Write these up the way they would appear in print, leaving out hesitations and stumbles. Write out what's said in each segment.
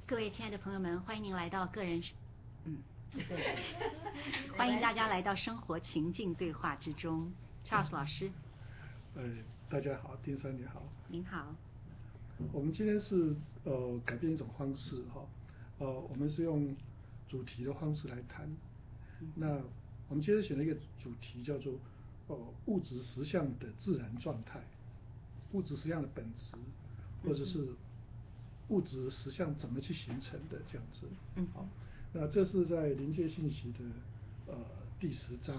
各位亲爱的朋友们，欢迎您来到欢迎大家来到生活情境对话之中。Charles 老师， 大家好，丁山你好。 您好。 我们今天是改变一种方式哈，我们是用主题的方式来谈。那我们今天选了一个主题叫做物质实相的自然状态，物质实相的本质，或者是物质实相怎么去形成的这样子。好，那这是在临界信息的第10章。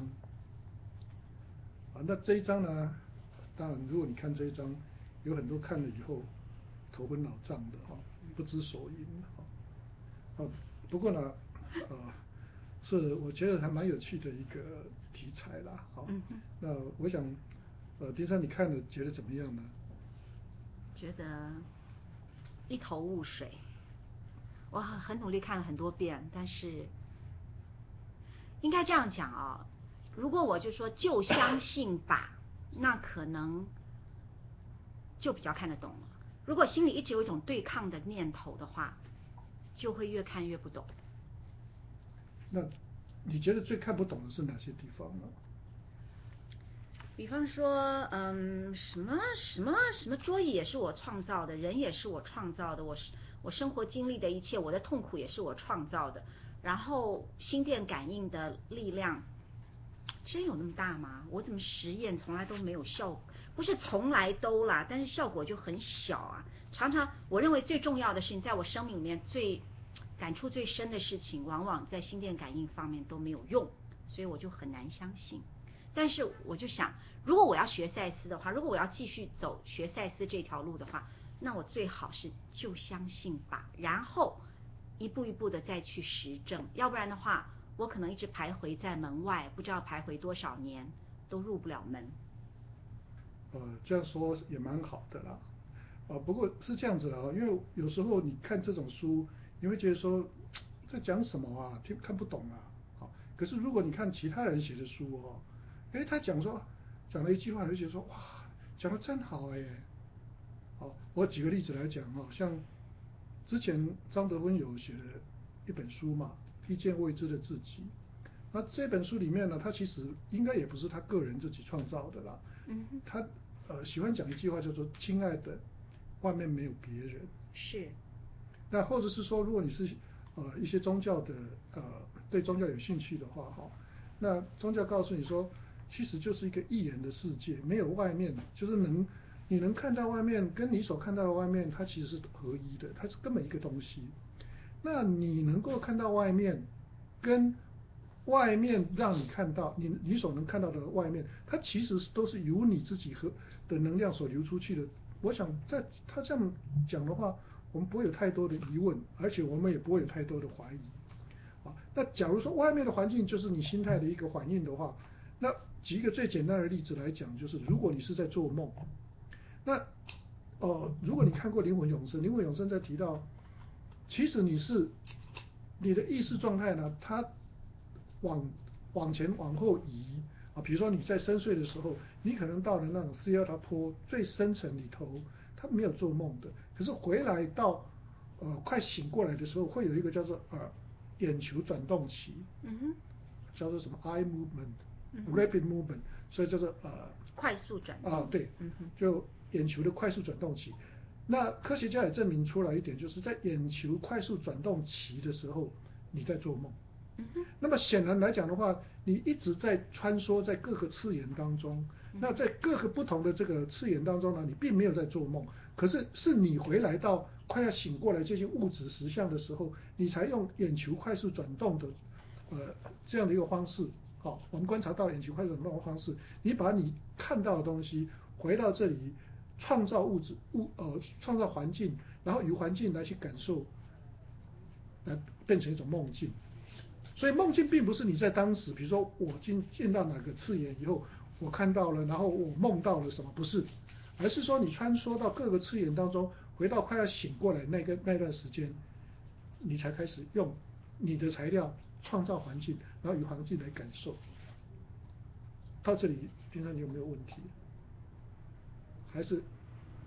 那这一章呢，当然如果你看这一章，有很多看了以后头昏脑胀的哈，不知所云哈。不过呢，是我觉得还蛮有趣的一个题材啦。好，那我想，丁山你看了觉得怎么样呢？ 觉得一头雾水。我很努力看了很多遍，但是应该这样讲啊，如果我就说就相信吧，那可能就比较看得懂了。如果心里一直有一种对抗的念头的话，就会越看越不懂。 那你觉得最看不懂的是哪些地方呢？ 比方说，什么桌椅也是我创造的，人也是我创造的，我生活经历的一切，我的痛苦也是我创造的。然后心电感应的力量真有那么大吗？我怎么实验从来都没有效果？不是从来都啦，但是效果就很小啊。常常我认为最重要的事情，在我生命里面最感触最深的事情，往往在心电感应方面都没有用，所以我就很难相信。但是我就想，如果我要学赛斯的话，如果我要继续走学赛斯这条路的话，那我最好是就相信吧，然后一步一步的再去实证，要不然的话，我可能一直徘徊在门外，不知道徘徊多少年都入不了门。 这样说也蛮好的啦。不过是这样子的啊，因为有时候你看这种书，你会觉得说在讲什么啊，看不懂啊。好，可是如果你看其他人写的书哦，他讲了一句话，你就觉得说哇，讲得真好哎。好，我举个例子来讲哦，像之前张德芬有写了一本书嘛，《遇见未知的自己》。那这本书里面呢，他其实应该也不是他个人自己创造的啦。他喜欢讲一句话叫做"亲爱的，外面没有别人"。 是。 那或者是说，如果你是一些宗教的对宗教有兴趣的话哈，那宗教告诉你说，其实就是一个一元的世界，没有外面，就是你能看到外面，跟你所看到的外面，它其实是合一的，它是根本一个东西。那你能够看到外面，跟外面让你看到你所能看到的外面，它其实都是由你自己的能量所流出去的。我想在他这样讲的话，我们不会有太多的疑问，而且我们也不会有太多的怀疑。那假如说外面的环境就是你心态的一个反应的话，那举一个最简单的例子来讲，就是如果你是在做梦，那如果你看过《灵魂永生》，《灵魂永生》在提到，其实你的意识状态呢，它往前往后移啊，比如说你在深睡的时候，你可能到了那种斯亚达坡最深层里头，他没有做梦的，可是回来到快醒过来的时候，会有一个叫做眼球转动期，叫做什么 eye movement、rapid movement， 所以叫做快速转动对，就眼球的快速转动期。那科学家也证明出来一点，就是在眼球快速转动期的时候，你在做梦。那么显然来讲的话，你一直在穿梭在各个次元当中，那在各个不同的这个次元当中呢，你并没有在做梦，可是是你回来到快要醒过来这些物质实相的时候，你才用眼球快速转动的这样的一个方式。好，我们观察到眼球快速转动的方式，你把你看到的东西回到这里，创造创造环境，然后由环境来去感受，来变成一种梦境。所以梦境并不是你在当时，比如说我进到哪个次元以后，我看到了，然后我梦到了什么，不是，而是说你穿梭到各个次元当中，回到快要醒过来那段时间，你才开始用你的材料创造环境，然后与环境来感受。到这里，平常你有没有问题？还是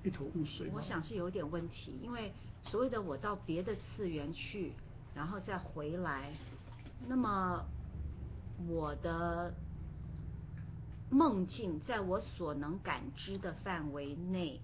一头雾水吗？ 我想是有点问题，因为所谓的我到别的次元去，然后再回来，那么我的梦境在我所能感知的范围内，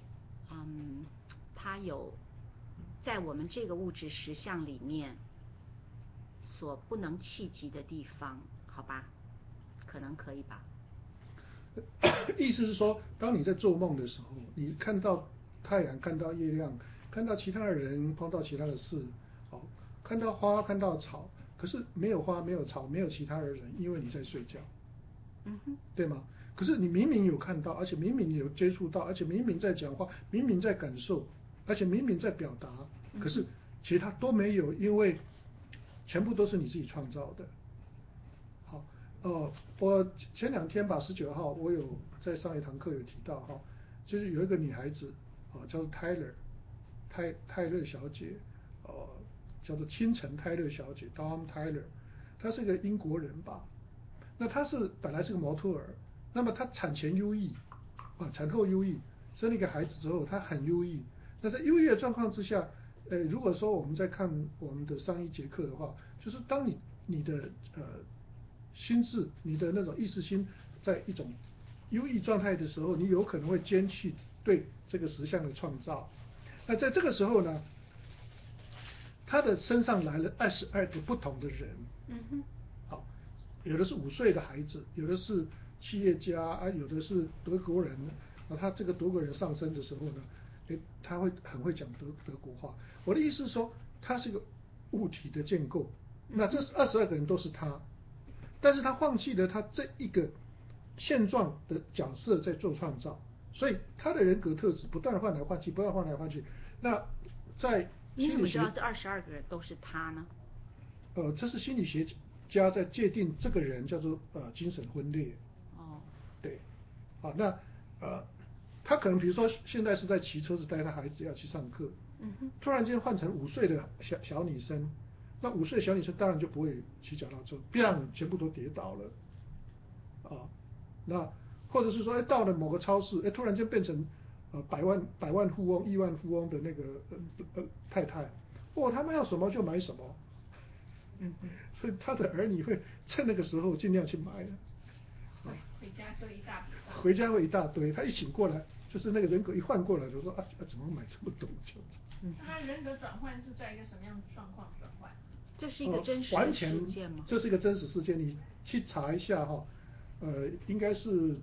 它有在我们这个物质实相里面所不能企及的地方，好吧？可能可以吧。 意思是说，当你在做梦的时候，你看到太阳，看到月亮，看到其他的人，碰到其他的事，看到花，看到草，可是没有花，没有草，没有其他的人，因为你在睡觉，对吗？可是你明明有看到，而且明明有接触到，而且明明在讲话，明明在感受，而且明明在表达，可是其他都没有，因为全部都是你自己创造的。好，我前2天吧，19号我有在上一堂课有提到哈，就是有一个女孩子叫做泰勒小姐，叫做清晨泰勒小姐 Dawn Tyler， 她是个英国人吧，那她本来是个模特儿，那么她产前忧郁产后忧郁，生了一个孩子之后她很忧郁，那在忧郁的状况之下，如果说我们在看我们的上一节课的话，就是当你的心智，你的那种意识心在一种忧郁状态的时候，你有可能会兼去对这个实相的创造。那在这个时候呢，他的身上来了22个不同的人。好，有的是5岁的孩子，有的是企业家有的是德国人。他这个德国人上升的时候呢，他很会讲德国话。我的意思是说，他是个物体的建构。那这22个人都是他，但是他放弃了他这一个现状的角色在做创造，所以他的人格特质不断换来换去，不断换来换去。那在你怎么知道这22个人都是他呢？ 这是心理学家在界定这个人叫做精神分裂。对，好，那他可能比如说现在是在骑车子带他孩子要去上课，突然间换成5岁的小女生，那5岁的小女生当然就不会骑脚踏车，全部都跌倒了。那或者是说，到了某个超市，突然间变成百万富翁、亿万富翁的那个太太，他们要什么就买什么。所以他的儿女会趁那个时候尽量去买。 回家会一大笔账。 回家会一大堆，他一醒过来，就是那个人格一换过来，就说怎么买这么多这样子。 那他人格转换是在一个什么样的状况转换？ 这是一个真实的事件吗？ 这是一个真实事件，你去查一下哈，应该是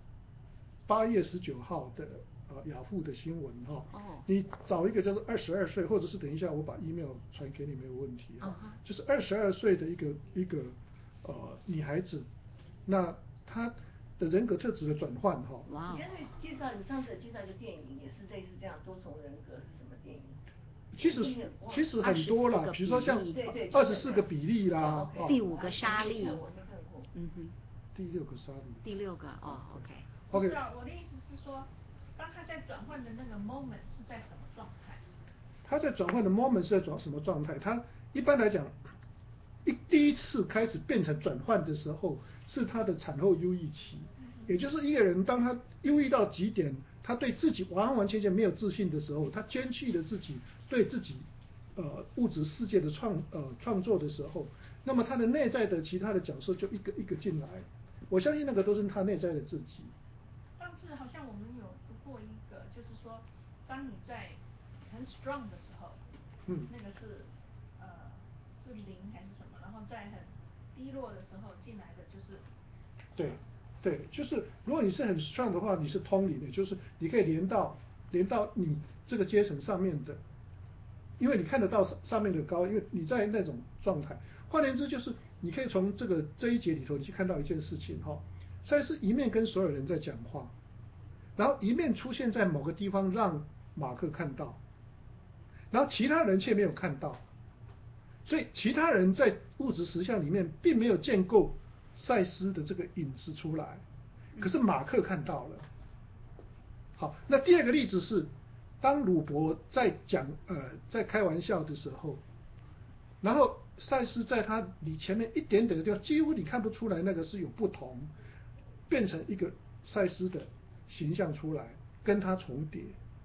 8月19号的雅虎的新闻哈。你找一个叫做22岁，或者是等一下我把 email 传给你没有问题就是22岁的一个女孩子，那她的人格特质的转换哈。 哇！你上次介绍一个电影，也是类似这样多重人格，是什么电影？ 其实很多啦，比如说像24个比例啦， 第5个沙粒， 第6个沙粒， 第6个OK。 我的意思是说，当他在转换的那个 moment 是在什么状态？ 他在转换的 moment 是在什么状态？他一般来讲，第一次开始变成转换的时候，是他的产后忧郁期，也就是一个人当他忧郁到极点，他对自己完完全全没有自信的时候，他兼具了自己对自己物质世界的创作的时候，那么他的内在的其他的角色就一个一个进来。我相信那个都是他内在的自己。 上次好像我们有读过一个，就是说，当你在很 strong 的时候，那个是零还是什么？然后在很低落的时候进来的就是。 对，就是如果你是很 strong 的话，你是通灵的，就是你可以连到你这个阶层上面的，因为你看得到上面的高，因为你在那种状态。换言之，就是你可以从这一节里头，你去看到一件事情赛斯一面跟所有人在讲话，然后一面出现在某个地方让马克看到，然后其他人却没有看到，所以其他人在物质实相里面并没有建构赛斯的这个影子出来，可是马克看到了。好，那第2个例子是，当鲁伯在在开玩笑的时候，然后赛斯在你前面一点点的地方，几乎你看不出来那个是有不同，变成一个赛斯的形象出来，跟他重叠。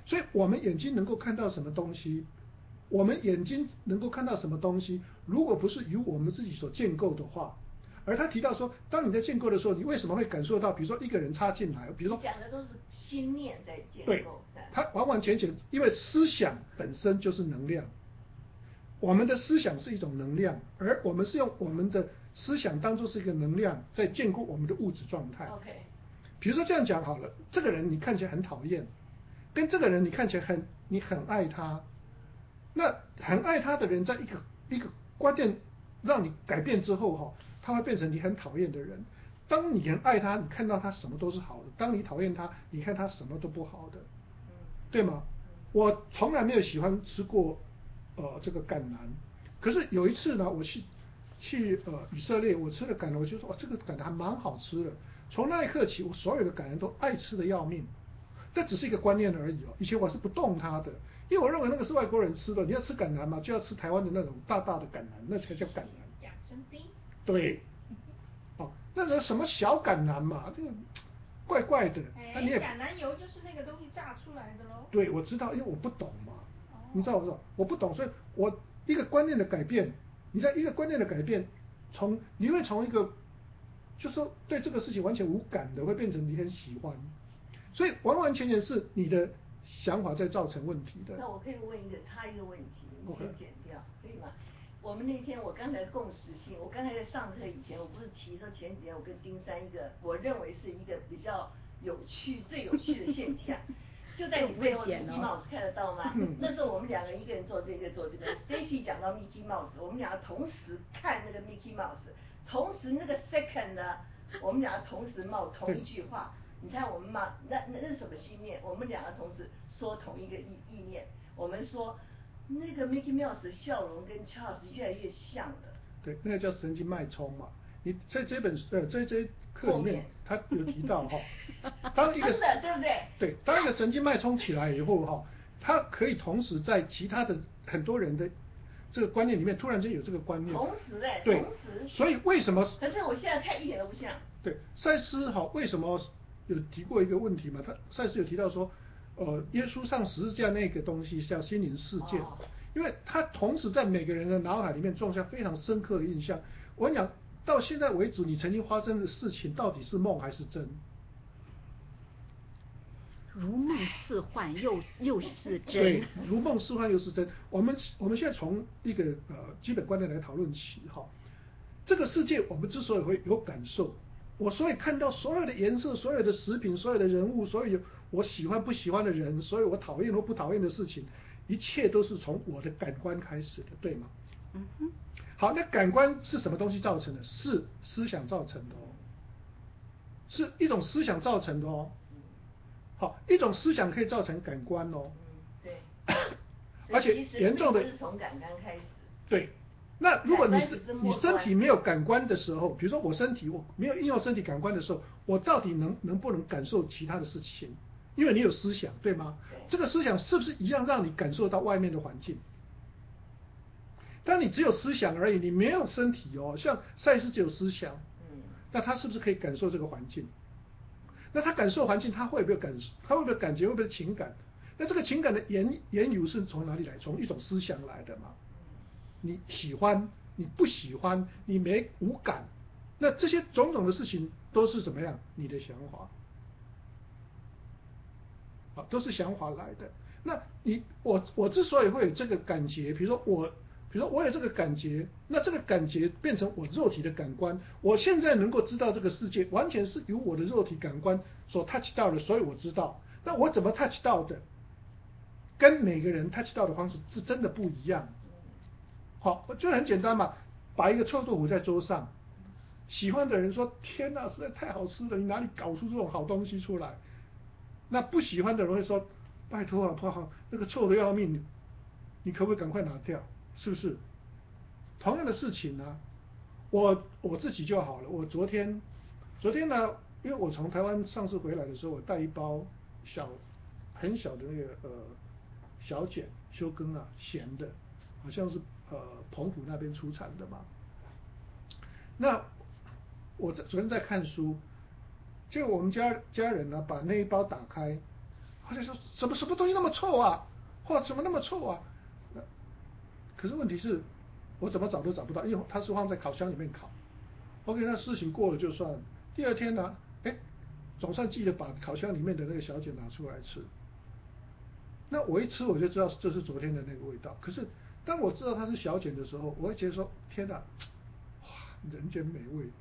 所以我们眼睛能够看到什么东西，我们眼睛能够看到什么东西，如果不是由我们自己所建构的话，而他提到说，当你在建构的时候，你为什么会感受到，比如说一个人插进来，比如说讲的都是心念在建构， 对，它完完全全，因为思想本身就是能量，我们的思想是一种能量，而我们是用我们的思想当作是一个能量，在建构我们的物质状态。 OK， 比如说这样讲好了，这个人你看起来很讨厌，跟这个人你看起来你很爱他，那很爱他的人，在一个观念让你改变之后他会变成你很讨厌的人。当你很爱他，你看到他什么都是好的；当你讨厌他，你看他什么都不好的，对吗？我从来没有喜欢吃过这个橄榄，可是有一次呢，我去以色列，我吃了橄榄，我就说这个橄榄还蛮好吃的。从那一刻起，我所有的橄榄都爱吃的要命。这只是一个观念而已以前我是不动它的，因为我认为那个是外国人吃的。你要吃橄榄嘛，就要吃台湾的那种大大的橄榄，那才叫橄榄。 养生丁。对。 那个什么小橄榄嘛，这个怪怪的。 橄榄油就是那个东西榨出来的喽。 对，我知道，因为我不懂嘛。你知道我不懂，所以我一个观念的改变，你在一个观念的改变，你会从一个就说对这个事情完全无感的，会变成你很喜欢，所以完完全全是你的想法在造成问题的。 那我可以问插一个问题，你可以剪掉，可以吗？我们那天我刚才共识性，我刚才在上课以前，我不是提说前几天我跟丁三一个我认为是一个比较最有趣的现象，就在你背后 Mickey Mouse 看得到吗？那时候我们两个一个人坐这个坐这边 ，Stacy 讲到 Mickey Mouse， 我们两个同时看那个 Mickey Mouse， 同时那个 second 呢，我们两个同时冒同一句话。你看我们嘛，那是什么心念？我们两个同时说同一个意念，我们说。那个 Mickey Mouse 的笑容跟 Charles 越来越像了。 对，那个叫神经脉冲嘛。你在这课里面，他有提到当一个真的对不对？ 对，当一个神经脉冲起来以后它可以同时在其他的很多人的这个观念里面，突然间有这个观念。 同时对， 同时。 所以为什么？ 可是我现在看一点都不像。 对，赛斯为什么有提过一个问题嘛？赛斯有提到说。耶稣上十字架那个东西叫心灵事件，因为它同时在每个人的脑海里面种下非常深刻的印象。我跟你讲，到现在为止，你曾经发生的事情到底是梦还是真？ 如梦似幻又是真。 对，如梦似幻又是真。我们现在从一个基本观念来讨论起这个世界我们之所以会有感受，我所以看到所有的颜色、所有的食品、所有的人物、所有我喜欢不喜欢的人，所有我讨厌或不讨厌的事情，一切都是从我的感官开始的，对吗？好，那感官是什么东西造成的？是思想造成的是一种思想造成的好，一种思想可以造成感官对。 而且严重的是从感官开始。 对。那如果你身体没有感官的时候，比如说我身体我没有运用身体感官的时候，我到底能不能感受其他的事情？因为你有思想，对吗？这个思想是不是一样让你感受到外面的环境？当你只有思想而已，你没有身体像赛斯只有思想，那他是不是可以感受这个环境？那他感受环境，他会不会感觉，会不会情感？那这个情感的言语是从哪里来？从一种思想来的嘛？你喜欢，你不喜欢，你无感，那这些种种的事情都是怎么样？你的想法，都是想法来的。那我之所以会有这个感觉，比如说我有这个感觉，那这个感觉变成我肉体的感官，我现在能够知道这个世界，完全是由我的肉体感官所 touch 到的，所以我知道。那我怎么 touch 到的，跟每个人 touch 到的方式是真的不一样。好，就很简单嘛，摆一个臭豆腐在桌上，喜欢的人说天哪，实在太好吃了，你哪里搞出这种好东西出来？那不喜欢的人会说，拜托啊，不好，那个臭的要命，你可不可以赶快拿掉？是不是？同样的事情呢，我自己就好了。我昨天呢，因为我从台湾上次回来的时候，我带一包很小的那个小茧修根咸的，好像是澎湖那边出产的嘛。那昨天在看书，就我们家人呢把那一包打开， 或者说什么东西那么臭啊，或怎么那么臭啊？可是问题是，我怎么找都找不到，因为它是放在烤箱里面烤。OK， 那事情过了就算了。第二天呢，总算记得把烤箱里面的那个小卷拿出来吃。那我一吃我就知道这是昨天的那个味道。可是当我知道它是小卷的时候，我会觉得说：天哪，哇，人间美味！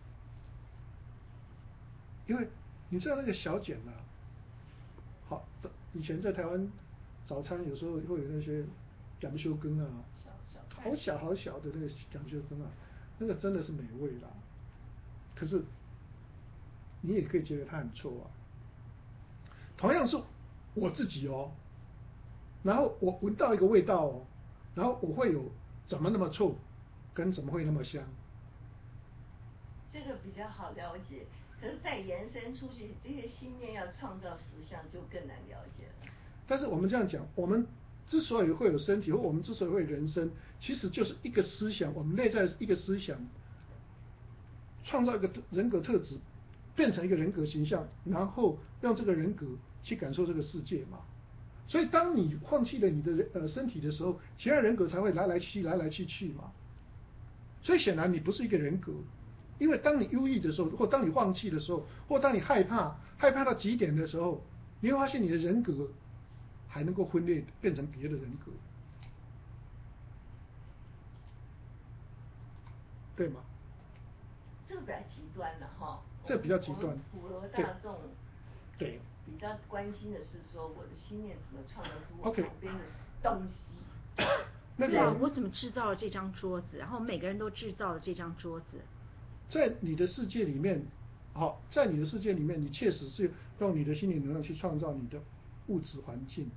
因为你知道那个小卷啊，好，以前在台湾早餐有时候会有那些羊修羹啊，好小的那个羊修羹啊，那个真的是美味啦。可是你也可以觉得它很臭啊。同样是我自己哦，然后我闻到一个味道哦，然后我会有怎么那么臭，跟怎么会那么香？ 这个比较好了解，可是再延伸出去，这些心念要创造实相就更难了解了。 但是我们这样讲，我们之所以会有身体，或我们之所以会有人生，其实就是一个思想，我们内在一个思想，创造一个人格特质，变成一个人格形象，然后让这个人格去感受这个世界嘛。所以当你放弃了你的身体的时候，其他人格才会来来去去嘛。所以显然你不是一个人格，因为当你忧郁的时候，或当你放弃的时候，或当你害怕到极点的时候，你会发现你的人格还能够分裂变成别的人格，对吗？ 这个比较极端了哈。 这比较极端。 普罗大众对比较关心的是说，我的心念怎么创造出我 OK 旁边的东西。 对啊，我怎么制造了这张桌子，然后每个人都制造了这张桌子。 在你的世界里面，好，在你的世界里面，你确实是用你的心理能量去创造你的物质环境。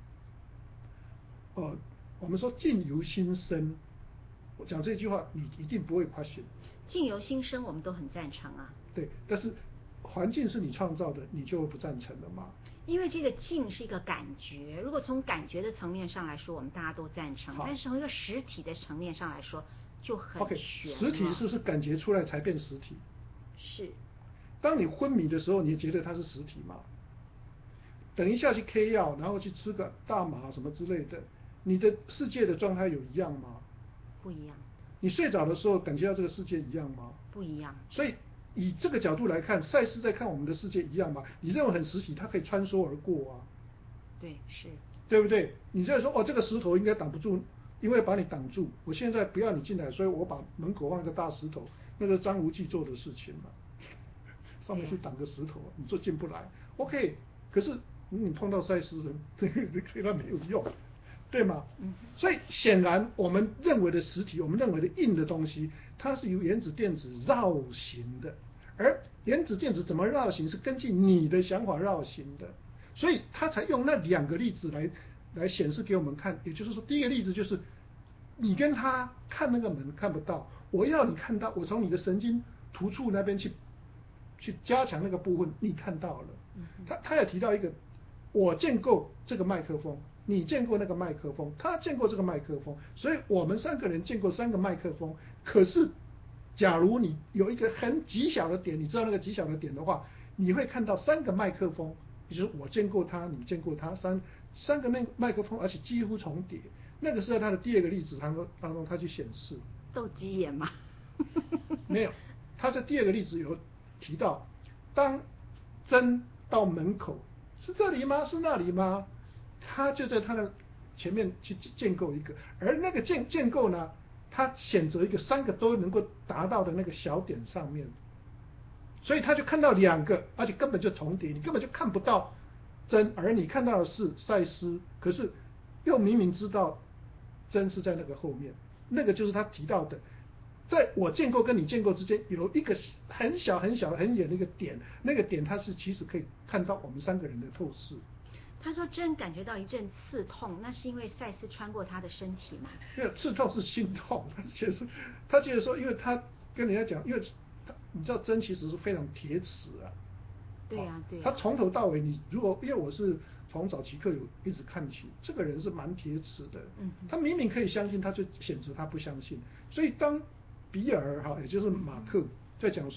我们说境由心生，我讲这句话你一定不会 question。 境由心生，我们都很赞成啊。 对，但是环境是你创造的，你就不赞成了嘛？ 因为这个境是一个感觉，如果从感觉的层面上来说，我们大家都赞成，但是从一个实体的层面上来说，就很悬。 实体是不是感觉出来才变实体？ 是。 当你昏迷的时候，你觉得它是实体吗？等一下去 K 药，然后去吃个大麻什么之类的，你的世界的状态有一样吗？ 不一样。 你睡着的时候感觉到这个世界一样吗？ 不一样。 所以以这个角度来看，赛斯在看我们的世界一样吗？你认为很实体，它可以穿梭而过啊。 对，是。对不对？你在说这个石头应该挡不住，因为把你挡住，我现在不要你进来，所以我把门口放一个大石头，那个张无忌做的事情嘛，上面去挡个石头，你就进不来。OK， 可是你碰到赛斯人，这个对他没有用。对吗？所以显然我们认为的实体，我们认为的硬的东西，它是由原子电子绕行的，而原子电子怎么绕行是根据你的想法绕行的，所以他才用那两个例子来显示给我们看。也就是说，第一个例子就是你跟他看那个门看不到，我要你看到，我从你的神经突触那边去加强那个部分，你看到了。他也提到一个，我见过这个麦克风。你见过那个麦克风，他见过这个麦克风，所以我们三个人见过三个麦克风。可是，假如你有一个很极小的点，你知道那个极小的点的话，你会看到三个麦克风，也就是我见过他，你见过他，三个麦克风，而且几乎重叠。那个是在他的第二个例子当中，他去显示。 斗鸡眼吗？ 没有，他在第二个例子有提到，当真到门口，是这里吗？是那里吗？他就在他的前面去建构一个，而那个建构呢，他选择一个三个都能够达到的那个小点上面，所以他就看到两个，而且根本就重叠，你根本就看不到真，而你看到的是赛斯，可是又明明知道真是在那个后面，那个就是他提到的，在我建构跟你建构之间有一个很小很小很远的一个点，那个点它是其实可以看到我们三个人的透视。 他说真感觉到一阵刺痛，那是因为赛斯穿过他的身体吗？ 没有，刺痛是心痛。他觉得说，因为他跟人家讲，因为你知道针其实是非常铁齿啊。 对啊，对啊。 他从头到尾，你如果因为我是从早期课有一直看起，这个人是蛮铁齿的。他明明可以相信，他就选择他不相信。所以当比尔也就是马克在讲说，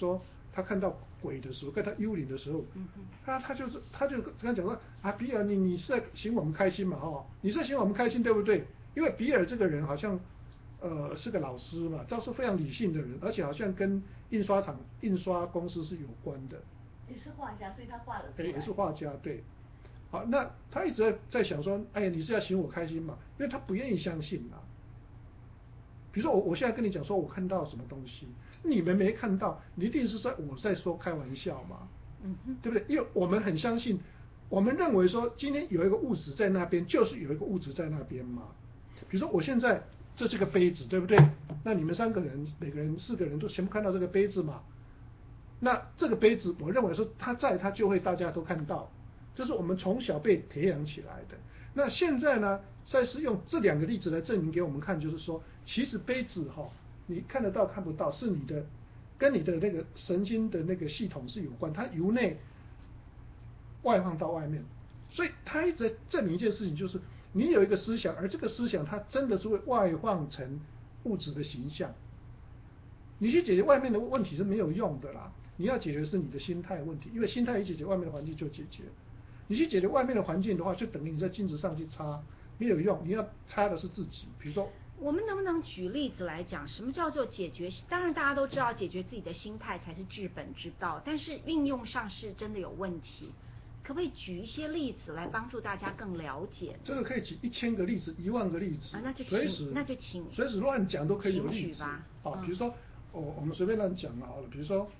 他看到鬼的时候，看到幽灵的时候，他就跟他讲说啊，比尔你是在行我们开心嘛你是在行我们开心对不对？因为比尔这个人好像是个老师嘛，他是非常理性的人，而且好像跟印刷公司是有关的。 也是画家，所以他画了出来。 也是画家，对。好，那他一直在想说，哎呀，你是要行我开心嘛？因为他不愿意相信嘛。比如说我现在跟你讲说我看到什么东西，你们没看到，你一定是我在说开玩笑嘛，对不对？因为我们很相信，我们认为说今天有一个物质在那边，就是有一个物质在那边嘛。比如说我现在这是个杯子，对不对？那你们3个人，每个人4个人都全部看到这个杯子嘛。那这个杯子，我认为说它就会大家都看到，这是我们从小被培养起来的。那现在呢，再是用这2个例子来证明给我们看，就是说，其实杯子你看得到看不到，是跟你的那个神经的那个系统是有关，它由内外放到外面。所以他一直在证明一件事情，就是你有一个思想，而这个思想它真的是会外放成物质的形象。你去解决外面的问题是没有用的啦，你要解决的是你的心态问题，因为心态一解决，外面的环境就解决。你去解决外面的环境的话，就等于你在镜子上去擦，没有用，你要擦的是自己。比如说， 我们能不能举例子来讲，什么叫做解决？当然大家都知道，解决自己的心态才是治本之道，但是运用上是真的有问题。可不可以举一些例子来帮助大家更了解？ 这个可以举1000个例子，10000个例子， 那就请随时乱讲都可以有例子吧。 比如说我们随便乱讲好了，比如说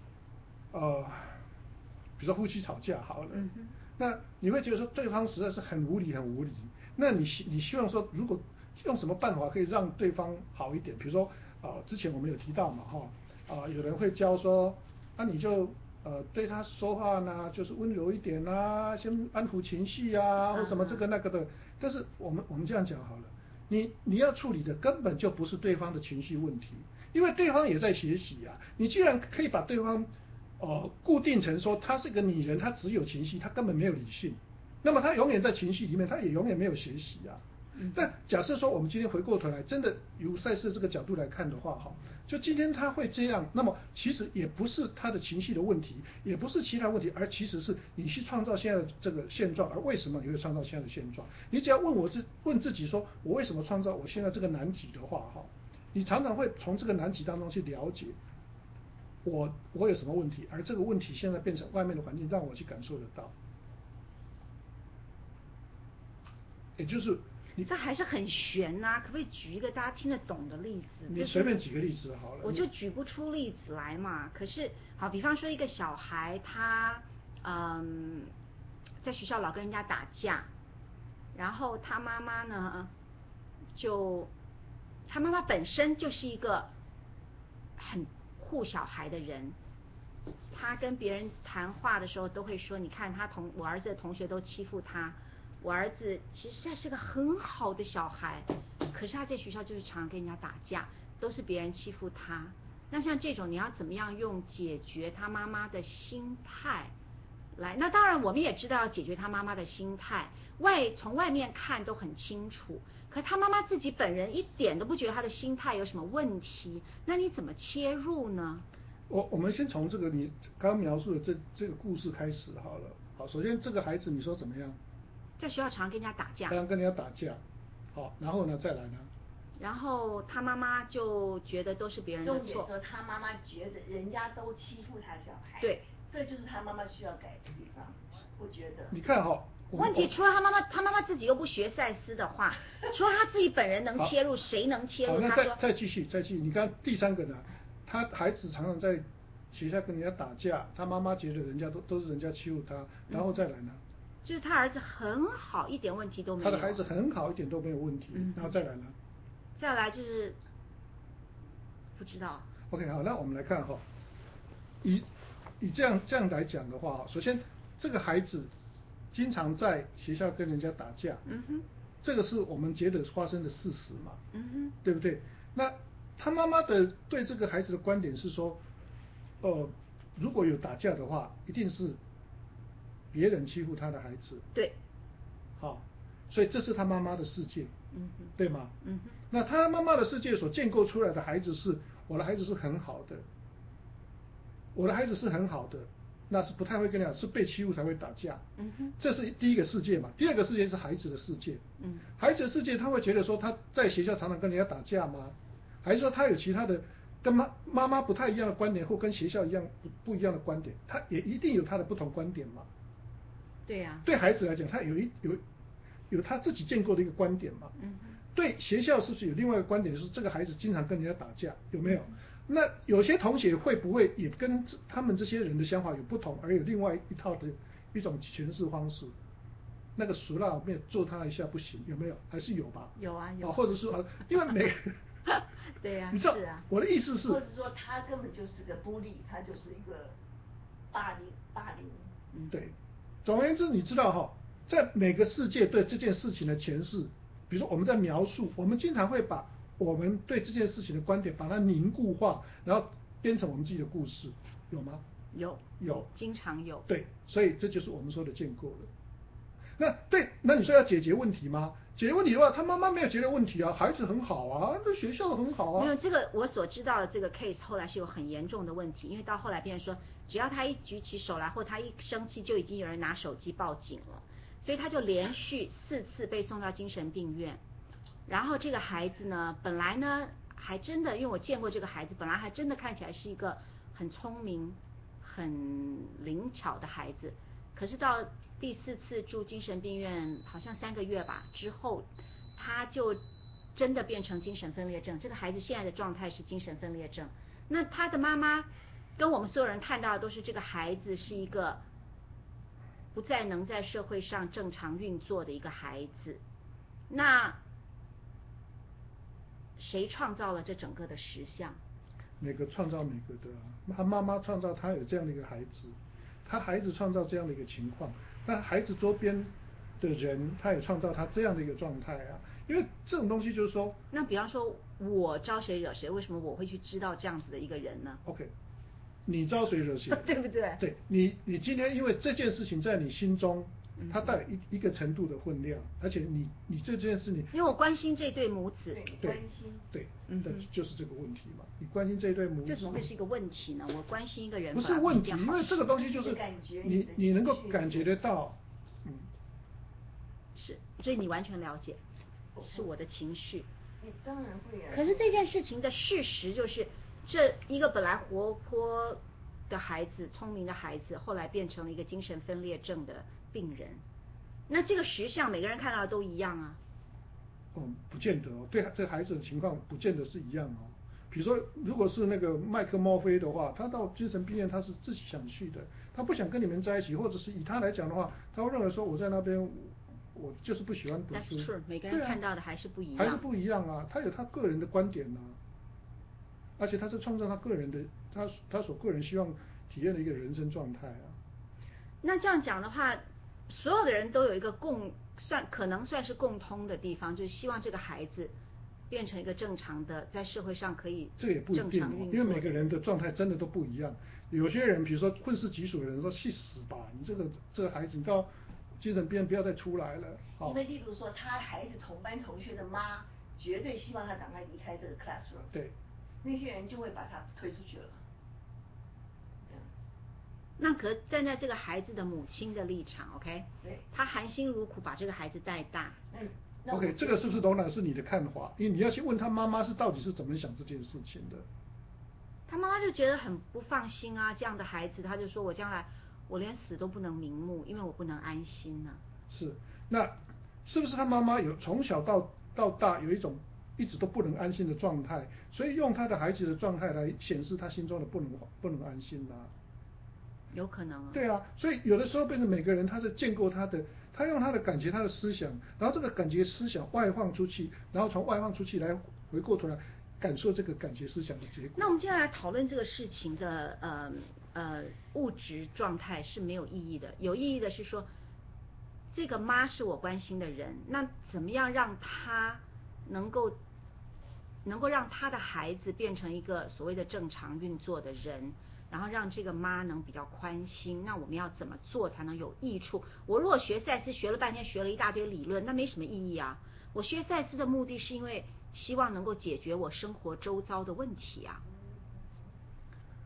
夫妻吵架好了，那你会觉得说对方实在是很无理，那你希望说，如果用什么办法可以让对方好一点？比如说之前我们有提到嘛有人会教说你就对他说话呢，就是温柔一点啊，先安抚情绪啊，或什么这个那个的。但是我们这样讲好了，你要处理的根本就不是对方的情绪问题，因为对方也在学习啊。你既然可以把对方固定成说他是个拟人，他只有情绪，他根本没有理性，那么他永远在情绪里面，他也永远没有学习啊。但假设说我们今天回过头来，真的由赛事这个角度来看的话就今天他会这样，那么其实也不是他的情绪的问题，也不是其他问题，而其实是你去创造现在的这个现状。而为什么你会创造现在的现状？你只要问自己说，我为什么创造我现在这个难题的话你常常会从这个难题当中去了解我有什么问题，而这个问题现在变成外面的环境让我去感受得到，也就是这还是很悬可不可以举一个大家听得懂的例子？ 你随便举个例子好了。 我就举不出例子来嘛。可是好，比方说一个小孩他在学校老跟人家打架，然后他妈妈呢他妈妈本身就是一个很护小孩的人，他跟别人谈话的时候都会说，你看我儿子的同学都欺负他，我儿子其实他是个很好的小孩，可是他在学校就是常常跟人家打架，都是别人欺负他。那像这种你要怎么样用解决他妈妈的心态来？那当然我们也知道要解决他妈妈的心态，从外面看都很清楚，可他妈妈自己本人一点都不觉得他的心态有什么问题，那你怎么切入呢？ 我们先从这个你刚刚描述的这个故事开始好了。好，首先这个孩子你说怎么样？ 在学校常跟人家打架。 常跟人家打架，好，然后呢再来呢？ 然后他妈妈就觉得都是别人的错。 重点说他妈妈觉得人家都欺负他小孩。 对， 这就是他妈妈需要改的地方，我觉得。 你看问题除了他妈妈自己又不学赛斯的话，除了他自己本人能切入，谁能切入？ 好，那再继续。你看第3个呢？他孩子常常在学校跟人家打架，他妈妈觉得人家都是人家欺负他，然后再来呢？ 就是他儿子很好，一点问题都没有。 他的孩子很好，一点都没有问题，然后再来呢？ 再来就是不知道。 OK， 好，那我们来看以这样来讲的话，首先这个孩子经常在学校跟人家打架，这个是我们觉得发生的事实嘛，对不对？那他妈妈对这个孩子的观点是说，如果有打架的话，一定是别人欺负他的孩子。 对。 好，所以这是他妈妈的世界，对吗？那他妈妈的世界所建构出来的孩子是，我的孩子是很好的， 我的孩子是很好的，那是不太会跟你讲，是被欺负才会打架。 嗯这是第一个世界嘛。第二个世界是孩子的世界。孩子的世界他会觉得说他在学校常常跟人家打架吗？还是说他有其他的跟妈妈不太一样的观点，或跟学校一样不一样的观点？他也一定有他的不同观点嘛。 对呀。 对孩子来讲，他有他自己见过的一个观点嘛。对学校是不是有另外一个观点，就是这个孩子经常跟人家打架，有没有？那有些同学会不会也跟他们这些人的想法有不同，而有另外一套的一种诠释方式？那个熟辣面揍他一下不行，有没有？还是有吧？ 有啊有。 或者是因为每个对呀， 你知道我的意思是， 或者说他根本就是个bully，他就是一个霸凌。 对，总而言之，你知道哈，在每个世界对这件事情的诠释，比如说我们在描述，我们经常会把我们对这件事情的观点把它凝固化，然后编成我们自己的故事，有吗？有， 经常有。 对，所以这就是我们说的建构了。那你说要解决问题吗？解决问题的话，他妈妈没有解决问题啊，孩子很好啊，这学校很好啊。 没有，这个我所知道的这个 case 后来是有很严重的问题，因为到后来变成说，只要他一举起手来或他一生气，就已经有人拿手机报警了，所以他就连续4次被送到精神病院。然后这个孩子呢，本来呢还真的，因为我见过这个孩子，本来还真的看起来是一个很聪明、很灵巧的孩子，可是到第4次住精神病院，好像3个月吧之后，他就真的变成精神分裂症。这个孩子现在的状态是精神分裂症。那他的妈妈跟我们所有人看到的都是这个孩子是一个不再能在社会上正常运作的一个孩子。那谁创造了这整个的实相？ 每个创造每个的，他妈妈创造他有这样的一个孩子，他孩子创造这样的一个情况，那孩子周边的人他也创造他这样的一个状态啊。因为这种东西就是说， 那比方说我招谁惹谁，为什么我会去知道这样子的一个人呢 ？OK， 你招谁惹谁， 对不对？ 对，你今天因为这件事情在你心中，它带有一个程度的分量，而且你这件事你， 因为我关心这对母子， 关心， 对，就是这个问题嘛。你关心这对母子， 这怎么会是一个问题呢？我关心一个人不是问题，因为这个东西就是你能够感觉得到， 是，所以你完全了解，是我的情绪。 你当然会啊。 可是这件事情的事实就是，这一个本来活泼的孩子、聪明的孩子，后来变成了一个精神分裂症的病人。那这个实相每个人看到的都一样啊。 不见得哦，对这孩子的情况不见得是一样哦。比如说，如果是那个麦克墨菲的话，他到精神病院他是自己想去的，他不想跟你们在一起，或者是以他来讲的话，他会认为说我在那边我就是不喜欢读书。 That's true， 每个人看到的还是不一样。 还是不一样啊，他有他个人的观点啊，而且他是创造他个人的他所个人希望体验的一个人生状态啊。 那这样讲的话，所有的人都有一个可能算是共通的地方，就是希望这个孩子变成一个正常的，在社会上可以这个也不一定哦，因为每个人的状态真的都不一样。有些人比如说愤世嫉俗的人说去死吧，你这个孩子你到精神病院不要再出来了。 因为例如说他孩子同班同学的妈绝对希望他赶快离开这个 classroom， 对， 那些人就会把他推出去了。 那可站在这个孩子的母亲的立场 ，OK， 对， 他含辛茹苦把这个孩子带大。 OK， 这个是不是董老师你的看法？因为你要去问他妈妈是到底是怎么想这件事情的。 他妈妈就觉得很不放心啊，这样的孩子，他就说我将来我连死都不能瞑目，因为我不能安心啊。是， 那是不是他妈妈有从小到大有一种一直都不能安心的状态，所以用他的孩子的状态来显示他心中的不能安心啊？ 有可能啊。 对啊，所以有的时候变成每个人他是建构他用他的感觉、他的思想，然后这个感觉思想外放出去，然后从外放出去来回过头来感受这个感觉思想的结果。 那我们接下来讨论这个事情的物质状态是没有意义的，有意义的是说，这个妈是我关心的人，那怎么样让他能够让他的孩子变成一个所谓的正常运作的人，然后让这个妈能比较宽心，那我们要怎么做才能有益处？我如果学赛斯学了半天，学了一大堆理论，那没什么意义啊。我学赛斯的目的是因为希望能够解决我生活周遭的问题啊。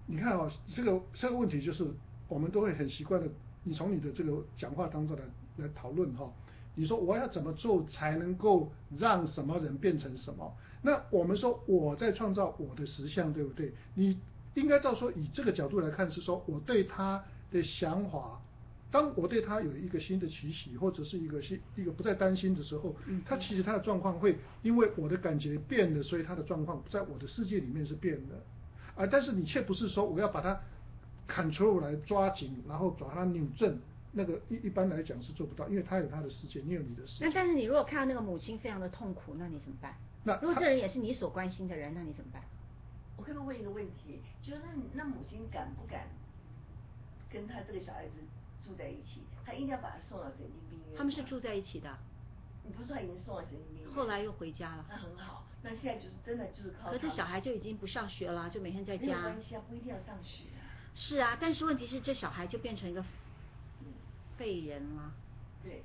你看哦，这个问题就是我们都会很习惯的，你从你的这个讲话当中来讨论哈。你说我要怎么做才能够让什么人变成什么？那我们说我在创造我的实相，对不对？你应该照说以这个角度来看，是说我对他的想法，当我对他有一个新的期许，或者是一个不再担心的时候，他其实他的状况会因为我的感觉变了，所以他的状况在我的世界里面是变的，但是你却不是说我要把它 control 来抓紧，然后把它扭正。那个一般来讲是做不到，因为他有他的世界，你有你的世界。 那但是你如果看到那个母亲非常的痛苦，那你怎么办？如果这人也是你所关心的人，那你怎么办？ 我可不可以问一个问题？就是那母亲敢不敢跟他这个小孩子住在一起？他一定要把他送到神经病院？ 他们是住在一起的。 你不是说已经送到神经病院？ 后来又回家了。 那很好，那现在就是真的就是靠。 可是小孩就已经不上学了，就每天在家。 没有关系啊，不一定要上学啊。 是啊，但是问题是这小孩就变成一个废人了。 对，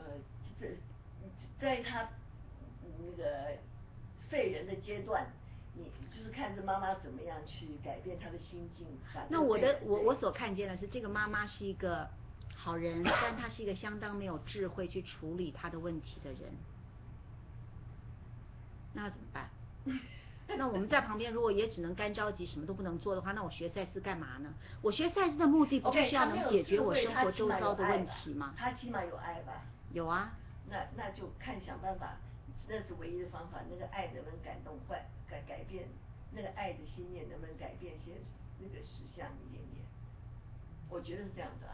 在他那个废人的阶段，你就是看着妈妈怎么样去改变他的心境。 那我所看见的是，这个妈妈是一个好人，但她是一个相当没有智慧去处理她的问题的人。那怎么办？那我们在旁边如果也只能干着急，什么都不能做的话，那我学赛斯干嘛呢？我学赛斯的目的不就是要能解决我生活周遭的问题吗？ 他起码有爱吧？ 有啊。 那就看想办法，那是唯一的方法。那个爱能不能感动改变那个爱的心念，能不能改变些那个实相一点点？我觉得是这样子啊。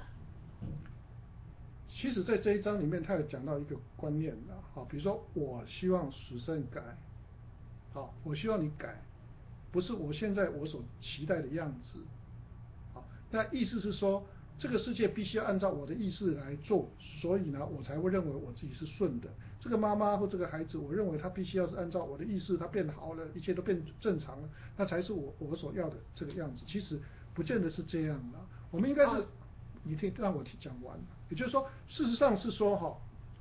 其实，在这一章里面，他有讲到一个观念的，好，比如说，我希望属圣改，好，我希望你改，不是我现在我所期待的样子，好，那意思是说，这个世界必须要按照我的意识来做，所以呢，我才会认为我自己是顺的。这个妈妈或这个孩子，我认为他必须要是按照我的意识，他变好了，一切都变正常了，那才是我所要的这个样子。其实不见得是这样的，我们应该是。你听，让我讲完。也就是说，事实上是说，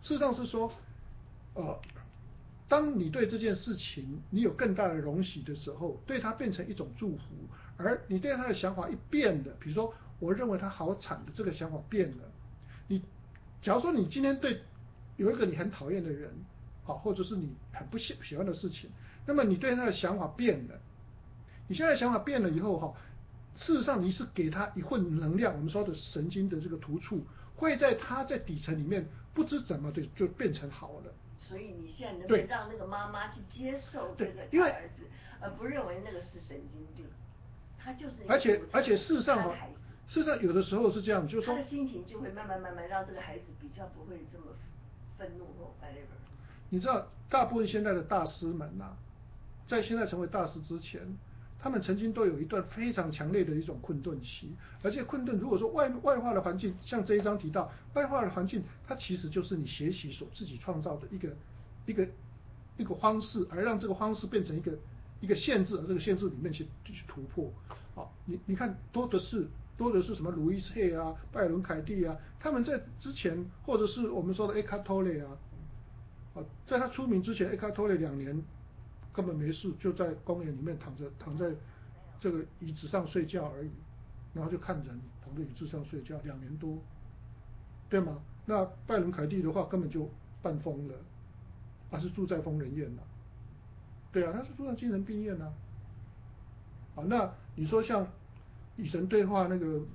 当你对这件事情你有更大的容许的时候，对它变成一种祝福，而你对他的想法一变的，比如说，我认为他好惨的这个想法变了，假如说你今天对有一个你很讨厌的人，好，或者是你很不喜欢的事情，那么你对他的想法变了，你现在想法变了以后，事实上你是给他一份能量，我们说的神经的这个突触，会在他在底层里面不知怎么的就变成好了。 所以你现在能不能让那个妈妈去接受这个他儿子，而不认为那个是神经病？他就是而且事实上有的时候是这样，就是说他的心情就会慢慢让这个孩子比较不会这么愤怒或 whatever。 你知道，大部分现在的大师们在现在成为大师之前，他们曾经都有一段非常强烈的一种困顿期，而且困顿如果说外化的环境，像这一章提到外化的环境，它其实就是你学习所自己创造的一个方式，而让这个方式变成一个限制，而这个限制里面去突破。好，你看多的是什么鲁伊斯黑啊、拜伦凯蒂啊，他们在之前，或者是我们说的埃卡托雷啊，在他出名之前，埃卡托雷2年。根本没事，就在公园里面躺在这个椅子上睡觉而已，然后就看人躺在椅子上睡觉2年多，对吗？那拜伦凯蒂的话根本就半疯了，他是住在疯人院对啊，他是住在精神病院好，那你说像与神对话那个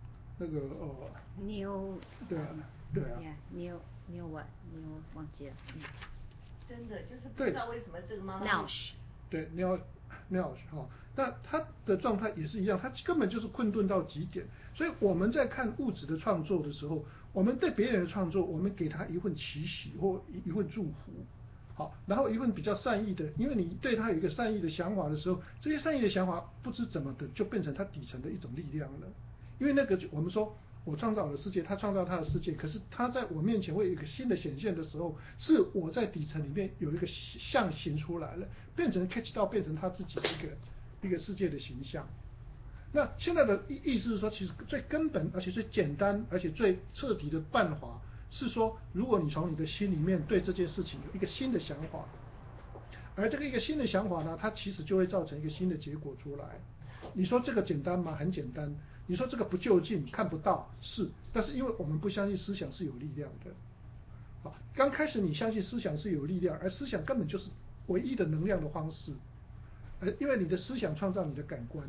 Neil 对啊 Neil what Neil 忘记了。 真的就是不知道为什么这个妈妈。 对 Neil 那他的状态也是一样，他根本就是困顿到极点。所以我们在看物质的创作的时候，我们对别人的创作，我们给他一份期许或一份祝福，好，然后一份比较善意的，因为你对他有一个善意的想法的时候，这些善意的想法不知怎么的就变成他底层的一种力量了。因为那个我们说，我创造我的世界，他创造他的世界，可是他在我面前会有一个新的显现的时候，是我在底层里面有一个象形出来了，变成 catch 到变成他自己的一个世界的形象。那现在的意思是说，其实最根本而且最简单而且最彻底的办法是说，如果你从你的心里面对这件事情有一个新的想法，而这个一个新的想法呢，它其实就会造成一个新的结果出来。 你说这个简单吗？很简单。你说这个不就近，看不到，是，但是因为我们不相信思想是有力量的。刚开始你相信思想是有力量，而思想根本就是唯一的能量的方式，因为你的思想创造你的感官。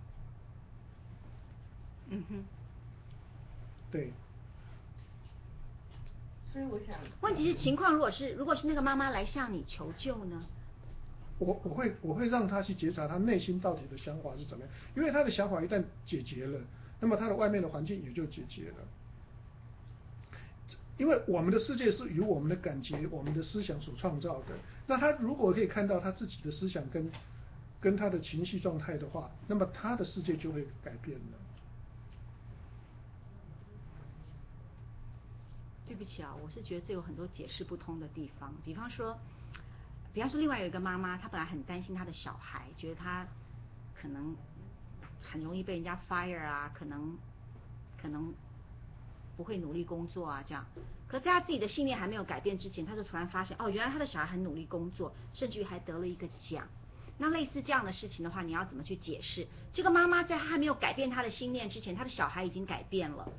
嗯哼。 对。 所以我想， 问题是情况如果是那个妈妈来向你求救呢？ 我会让他去觉察他内心到底的想法是怎么样，因为他的想法一旦解决了，那么他的外面的环境也就解决了。因为我们的世界是由我们的感觉、我们的思想所创造的。那他如果可以看到他自己的思想跟他的情绪状态的话，那么他的世界就会改变了。 对不起啊，我是觉得这有很多解释不通的地方。比方说另外有一个妈妈，她本来很担心她的小孩，觉得他可能很容易被人家 fire 啊，可能不会努力工作啊，这样。可在他自己的信念还没有改变之前，他就突然发现，原来他的小孩很努力工作，甚至于还得了一个奖。那类似这样的事情的话，你要怎么去解释？这个妈妈在她还没有改变她的信念之前，她的小孩已经改变了。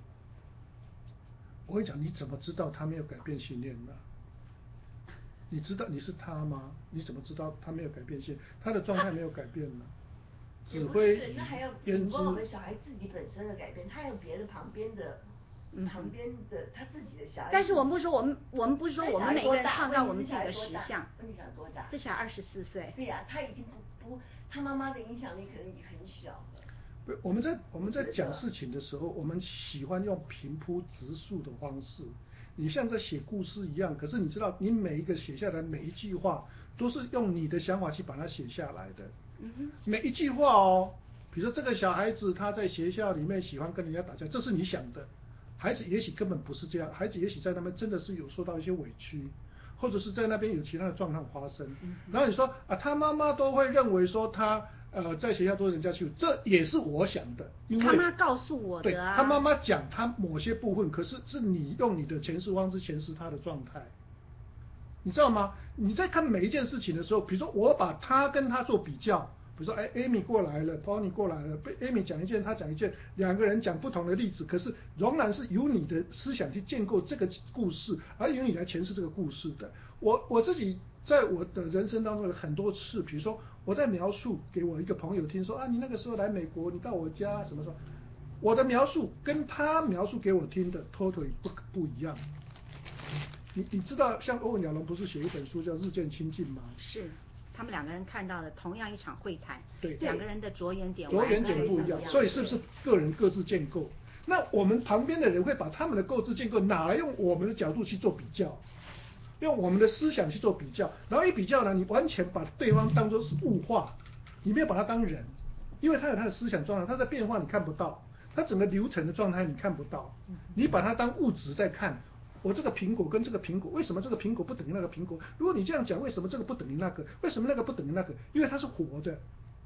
我会讲，你怎么知道他没有改变信念呢？你知道你是他吗？你怎么知道他没有改变信念？他的状态没有改变呢？指挥、 他还要编织。 我们小孩自己本身的改变，他还有别的旁边的他自己的小孩。 但是我们不是说我们每个人创造我们自己的实相。 你想多大？ 这小孩24岁。 对呀，他已经不，他妈妈的影响力可能已经很小了。 我们在讲事情的时候，我们喜欢用平铺直述的方式。你像在写故事一样，可是你知道，你每一个写下来每一句话，都是用你的想法去把它写下来的。每一句话哦，比如说这个小孩子他在学校里面喜欢跟人家打架，这是你想的。孩子也许根本不是这样，孩子也许在那边真的是有受到一些委屈，或者是在那边有其他的状况发生。然后你说他妈妈都会认为说他在学校都是人家欺负，这也是我想的，因为他妈告诉我的啊。 对，他妈妈讲他某些部分，可是是你用你的诠释方式诠释他的状态，你知道吗？你在看每一件事情的时候，比如说我把他跟他做比较，比如说Amy 过来了 ，Tony 过来了，被 Amy 讲一件，他讲一件，两个人讲不同的例子，可是仍然是由你的思想去建构这个故事，而由你来诠释这个故事的。我自己在我的人生当中有很多次，比如说我在描述给我一个朋友听说你那个时候来美国，你到我家什么时候，我的描述跟他描述给我听的 totally 不一样。你知道像欧文鸟龙不是写一本书叫《日渐亲近》吗？ 是，他们两个人看到的同样一场会谈， 对， 两个人的着眼点不一样，所以是不是个人各自建构？那我们旁边的人会把他们的各自建构拿来用我们的角度去做比较，用我们的思想去做比较，然后一比较呢，你完全把对方当作是物化，你没有把他当人，因为他有他的思想状态，他在变化你看不到，他整个流程的状态你看不到，你把它当物质在看。我这个苹果跟这个苹果，为什么这个苹果不等于那个苹果？如果你这样讲，为什么这个不等于那个？为什么那个不等于那个？因为它是活的。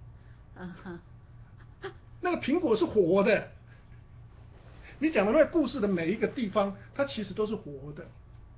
那个苹果是活的。你讲的那个故事的每一个地方，它其实都是活的。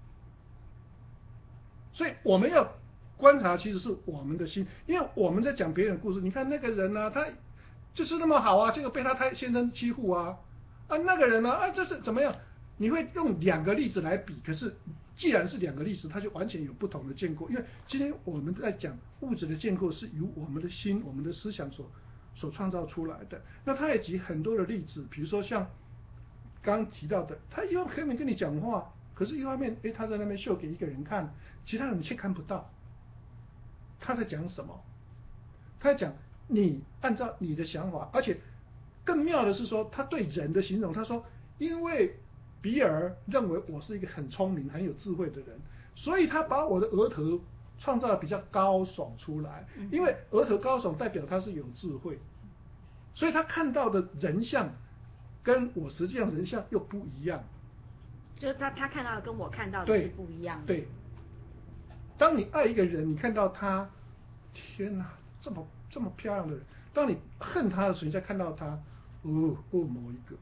所以我们要观察，其实是我们的心，因为我们在讲别人的故事。你看那个人啊，他就是那么好啊，结果被他先生欺负啊，那个人啊，这是怎么样？你会用两个例子来比，可是既然是两个例子，它就完全有不同的建构。因为今天我们在讲物质的建构是由我们的心、我们的思想所创造出来的。那他也举很多的例子，比如说像刚刚提到的，他一方面跟你讲话，可是一方面他在那边秀给一个人看，其他人却看不到他在讲什么。他在讲你按照你的想法，而且更妙的是说，他对人的形容，他说因为比尔认为我是一个很聪明、很有智慧的人，所以他把我的额头创造的比较高耸出来。因为额头高耸代表他是有智慧，所以他看到的人像跟我实际上人像又不一样。 就是他看到的跟我看到的是不一样的。 对。当你爱一个人，你看到他，天哪，这么漂亮的人；当你恨他的时候，你再看到他，某一个。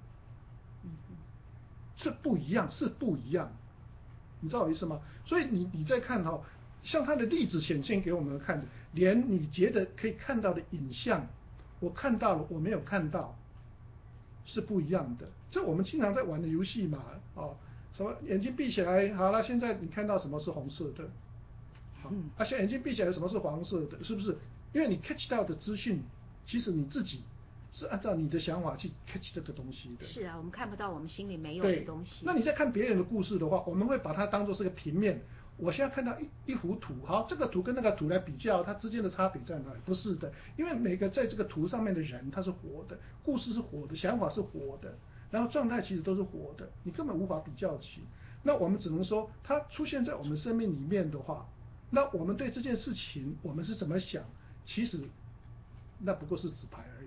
是不一样，你知道我意思吗？所以你再看像他的例子显现给我们看的，连你觉得可以看到的影像， 我看到了，我没有看到，是不一样的。这我们经常在玩的游戏嘛，哦，什么眼睛闭起来，好了，现在你看到什么是红色的？好，而且眼睛闭起来，什么是黄色的？是不是？因为你 catch 到的资讯，其实你自己是按照你的想法去 catch 这个东西的。 是啊，我们看不到我们心里没有的东西。 那你在看别人的故事的话，我们会把它当作是个平面。我现在看到一幅图，好，这个图跟那个图来比较，它之间的差别在哪里？不是的，因为每个在这个图上面的人他是活的，故事是活的，想法是活的，然后状态其实都是活的，你根本无法比较起。那我们只能说，它出现在我们生命里面的话，那我们对这件事情我们是怎么想？其实那不过是纸牌而已。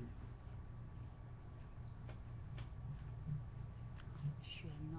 悬哦。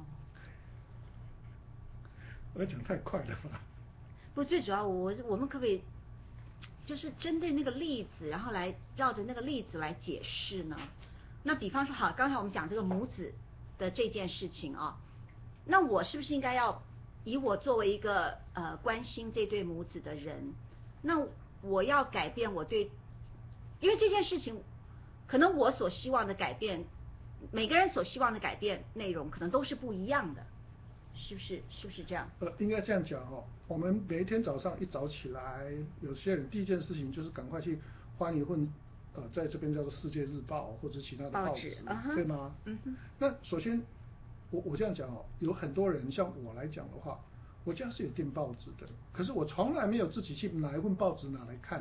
我讲太快了吧？ 不，最主要我们可不可以就是针对那个例子，然后来绕着那个例子来解释呢？那比方说，好，刚才我们讲这个母子的这件事情啊，那我是不是应该要以我作为一个关心这对母子的人，那我要改变我对，因为这件事情，可能我所希望的改变，每个人所希望的改变内容可能都是不一样的。是不是这样？ 应该这样讲哦。我们每一天早上一早起来，有些人第一件事情就是赶快去翻一份在这边叫做《世界日报》或者其他的报纸，对吗？那首先我这样讲哦，有很多人像我来讲的话，我家是有订报纸的，可是我从来没有自己去拿一份报纸拿来看。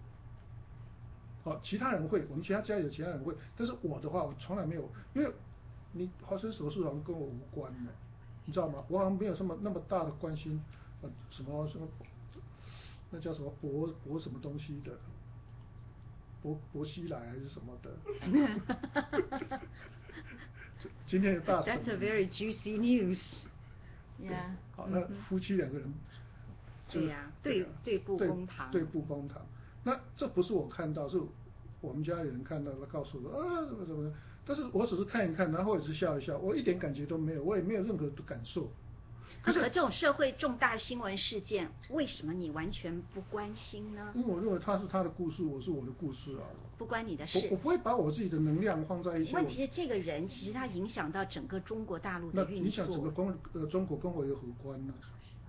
其他人会，我们其他家里的其他人会，但是我的话，我从来没有，因为你发生什么事好像跟我无关的。你知道吗？我好像没有那么大的关心，什么，那叫什么博什么东西的，博西来还是什么的。今天的大神。 That's a very juicy news. Yeah. 好，那夫妻两个人。 对呀，对簿公堂。 对簿公堂。那这不是我看到，是我们家里人看到，他告诉我怎么。但是我只是看一看，然后也是笑一笑，我一点感觉都没有，我也没有任何的感受。 可是这种社会重大新闻事件，为什么你完全不关心呢？ 因为我认为他是他的故事，我是我的故事啊。 不关你的事。 我不会把我自己的能量放在一些。 问题是这个人其实他影响到整个中国大陆的运作。 那影响整个中国跟我有何关呢？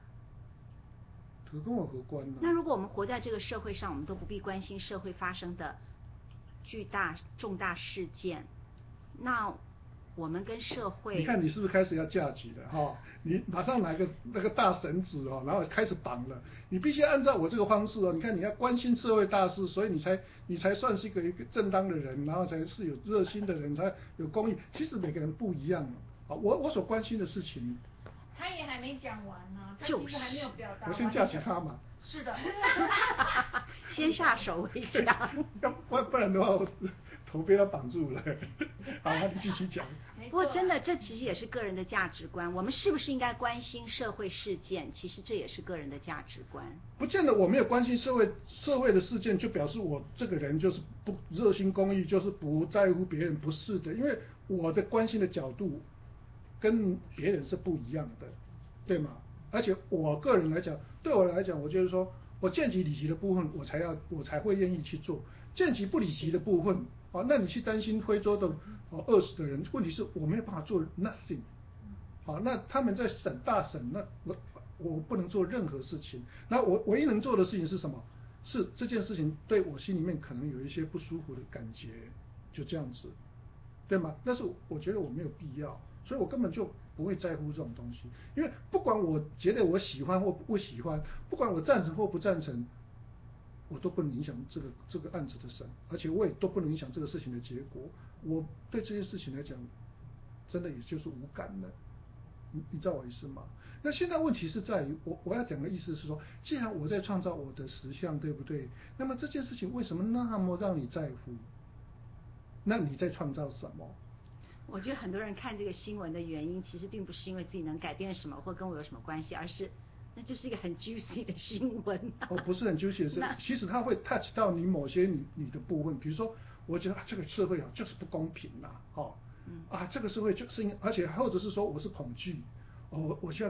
跟我何关呢？ 那如果我们活在这个社会上，我们都不必关心社会发生的巨大重大事件。那我们跟社会， 你看你是不是开始要嫁娶了哈？你马上拿那个大绳子哦，然后开始绑了。你必须按照我这个方式哦。你看你要关心社会大事，所以你才算是一个正当的人，然后才是有热心的人，才有公益。其实每个人不一样啊。我所关心的事情， 他也还没讲完呢，他其实还没有表达完。 我先嫁娶他嘛。 是的。 先下手为强。 不然的话我头被他绑住了。好，你继续讲。 不过真的，这其实也是个人的价值观。我们是不是应该关心社会事件？其实这也是个人的价值观。 不见得我没有关心社会的事件，就表示我这个人就是不热心公益，就是不在乎别人。不是的，因为我的关心的角度跟别人是不一样的，对吗？而且我个人来讲，对我来讲，我就是说我见及理及的部分，我才会愿意去做。见及不理及的部分，那你去担心非洲的饿死的人，问题是我没有办法做 nothing。那他们在大审，那我不能做任何事情。那我唯一能做的事情是什么？是这件事情对我心里面可能有一些不舒服的感觉，就这样子，对吗？但是我觉得我没有必要，所以我根本就不会在乎这种东西。因为不管我觉得我喜欢或不喜欢，不管我赞成或不赞成，我都不能影响这个案子的审，而且我也都不能影响这个事情的结果。我对这件事情来讲，真的也就是无感了。你知道我意思吗？那现在问题是在于，我要讲的意思是说，既然我在创造我的实相，对不对？那么这件事情为什么那么让你在乎？那你在创造什么？ 我觉得很多人看这个新闻的原因，其实并不是因为自己能改变什么或跟我有什么关系，而是那就是一个很 juicy 的新闻。 不是很 juicy 的是，其实它会 touch 到你某些你的部分，比如说，我觉得这个社会就是不公平啦，这个社会就是而且或者是说我是恐惧，我需要看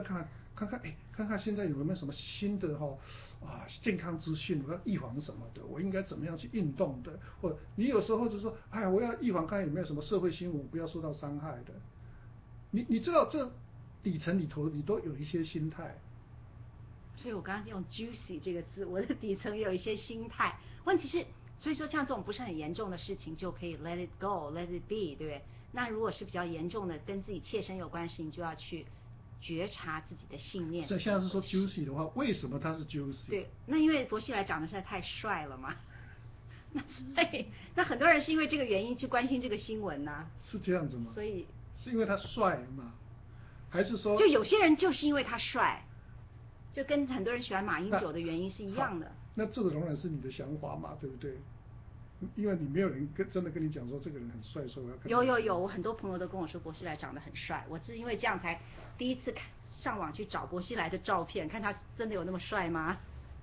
看看现在有没有什么新的健康资讯，我要预防什么的，我应该怎么样去运动的，或你有时候就说，我要预防看有没有什么社会新闻不要受到伤害的，你知道这底层里头你都有一些心态。 所以我刚刚用 juicy 这个字，我的底层有一些心态。问题是，所以说像这种不是很严重的事情，就可以 let it go，let it be， 对不对？那如果是比较严重的，跟自己切身有关系，你就要去觉察自己的信念。 这现在是说 juicy 的话，为什么它是 juicy？ 对，那因为薄熙来长得实在太帅了嘛。那很多人是因为这个原因去关心这个新闻呢？ 是这样子吗？ 所以是因为他帅吗？还是说就有些人就是因为他帅？就跟很多人喜欢马英九的原因是一样的。 那这个仍然是你的想法嘛，对不对？因为你没有人真的跟你讲说这个人很帅，所以我要看。 有，我很多朋友都跟我说薄熙来长得很帅，我是因为这样才第一次上网去找薄熙来的照片，看他真的有那么帅吗？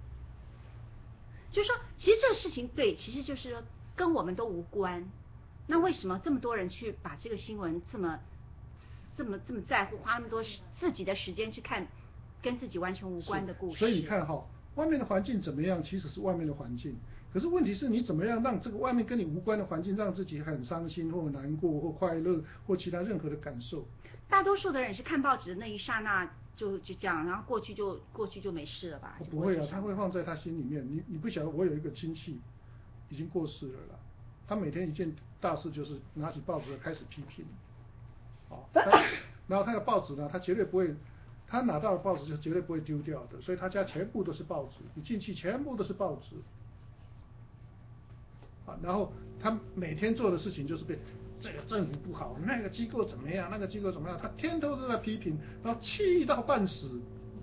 就是说，其实这个事情对，其实就是说跟我们都无关。那为什么这么多人去把这个新闻这么在乎，花那么多自己的时间去看跟自己完全无关的故事？ 所以你看外面的环境怎么样，其实是外面的环境。可是问题是你怎么样让这个外面跟你无关的环境，让自己很伤心或难过或快乐或其他任何的感受？ 大多数的人是看报纸的那一刹那就这样，然后过去就没事了吧？ 不会啊，他会放在他心里面。你不晓得，我有一个亲戚已经过世了啦，他每天一件大事就是拿起报纸开始批评，然后他的报纸呢，他绝对不会。他拿到的报纸就绝对不会丢掉的，所以他家全部都是报纸，你进去全部都是报纸。然后他每天做的事情就是被这个政府不好，那个机构怎么样，那个机构怎么样，他天天都在批评，然后气到半死。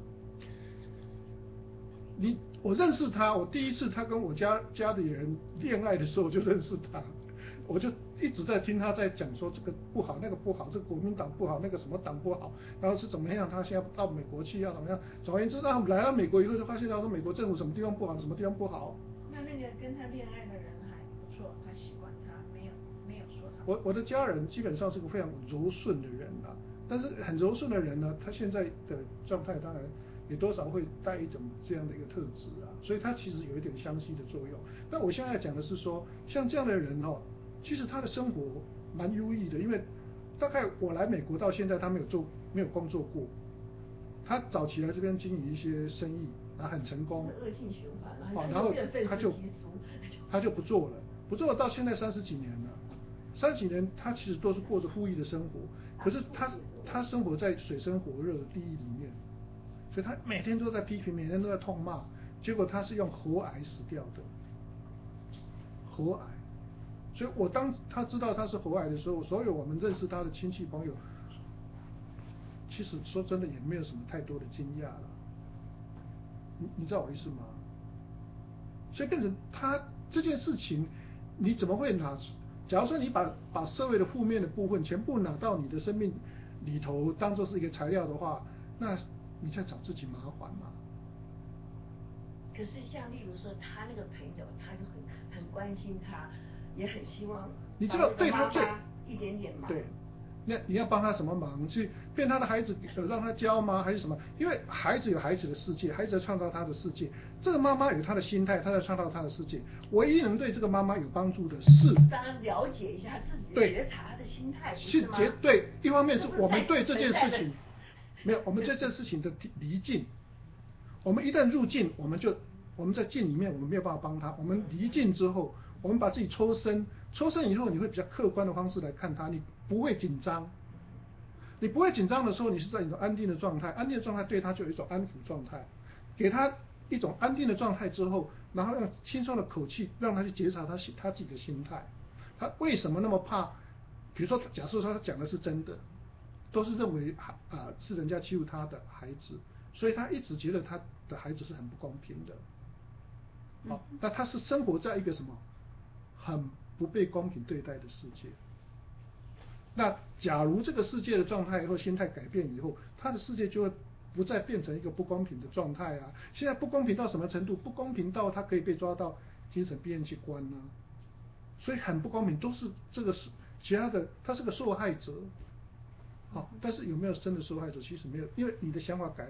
我认识他，我第一次他跟我家的人恋爱的时候我就认识他，我就一直在听他在讲说这个不好那个不好，这个国民党不好那个什么党不好，然后是怎么样，他现在到美国去要怎么样，总而言之他来到美国以后就发现到说美国政府什么地方不好什么地方不好。 那个跟他恋爱的人还不错，他喜欢他，没有说他。 我的家人基本上是个非常柔顺的人啊，但是很柔顺的人呢，他现在的状态当然也多少会带一种这样的一个特质啊，所以他其实有一点相吸的作用。那我现在讲的是说，像这样的人其实他的生活蛮优异的，因为大概我来美国到现在，他没有工作过。他早期来这边经营一些生意，然后很成功。 恶性循环了。 然后他就不做了到现在30几年了。30几年他其实都是过着富裕的生活，可是他生活在水深火热的地狱里面，所以他每天都在批评，每天都在痛骂，结果他是用喉癌死掉的。喉癌。所以我当他知道他是喉癌的时候，所有我们认识他的亲戚朋友，其实说真的也没有什么太多的惊讶了。你知道我意思吗？所以变成他这件事情，你怎么会拿？假如说你把社会的负面的部分全部拿到你的生命里头当做是一个材料的话，那你在找自己麻烦嘛。 可是像例如说他那个朋友，他就很关心他。也很希望你知道对他最一点点忙。 对，那你要帮他什么忙？去骗他的孩子让他教吗？还是什么？因为孩子有孩子的世界，孩子在创造他的世界。这个妈妈有她的心态，她在创造她的世界。唯一能对这个妈妈有帮助的是， 当然了解一下自己的觉察的心态，是吗？ 对，一方面是我们对这件事情没有，我们对这件事情的离境。我们一旦入境，我们在境里面，我们没有办法帮他。我们离境之后。我们把自己抽身以后，你会比较客观的方式来看他，你不会紧张。你不会紧张的时候，你是在一种安定的状态，安定的状态对他就有一种安抚状态，给他一种安定的状态之后，然后用轻松的口气让他去觉察他自己的心态。他为什么那么怕？比如说，假设说他讲的是真的，都是认为是人家欺负他的孩子，所以他一直觉得他的孩子是很不公平的。那他是生活在一个什么？很不被公平对待的世界。那假如这个世界的状态或心态改变以后，他的世界就会不再变成一个不公平的状态啊。现在不公平到什么程度？不公平到他可以被抓到精神病院去关啊。所以很不公平，都是这个是其他的，他是个受害者。但是有没有真的受害者？其实没有，因为你的想法改了，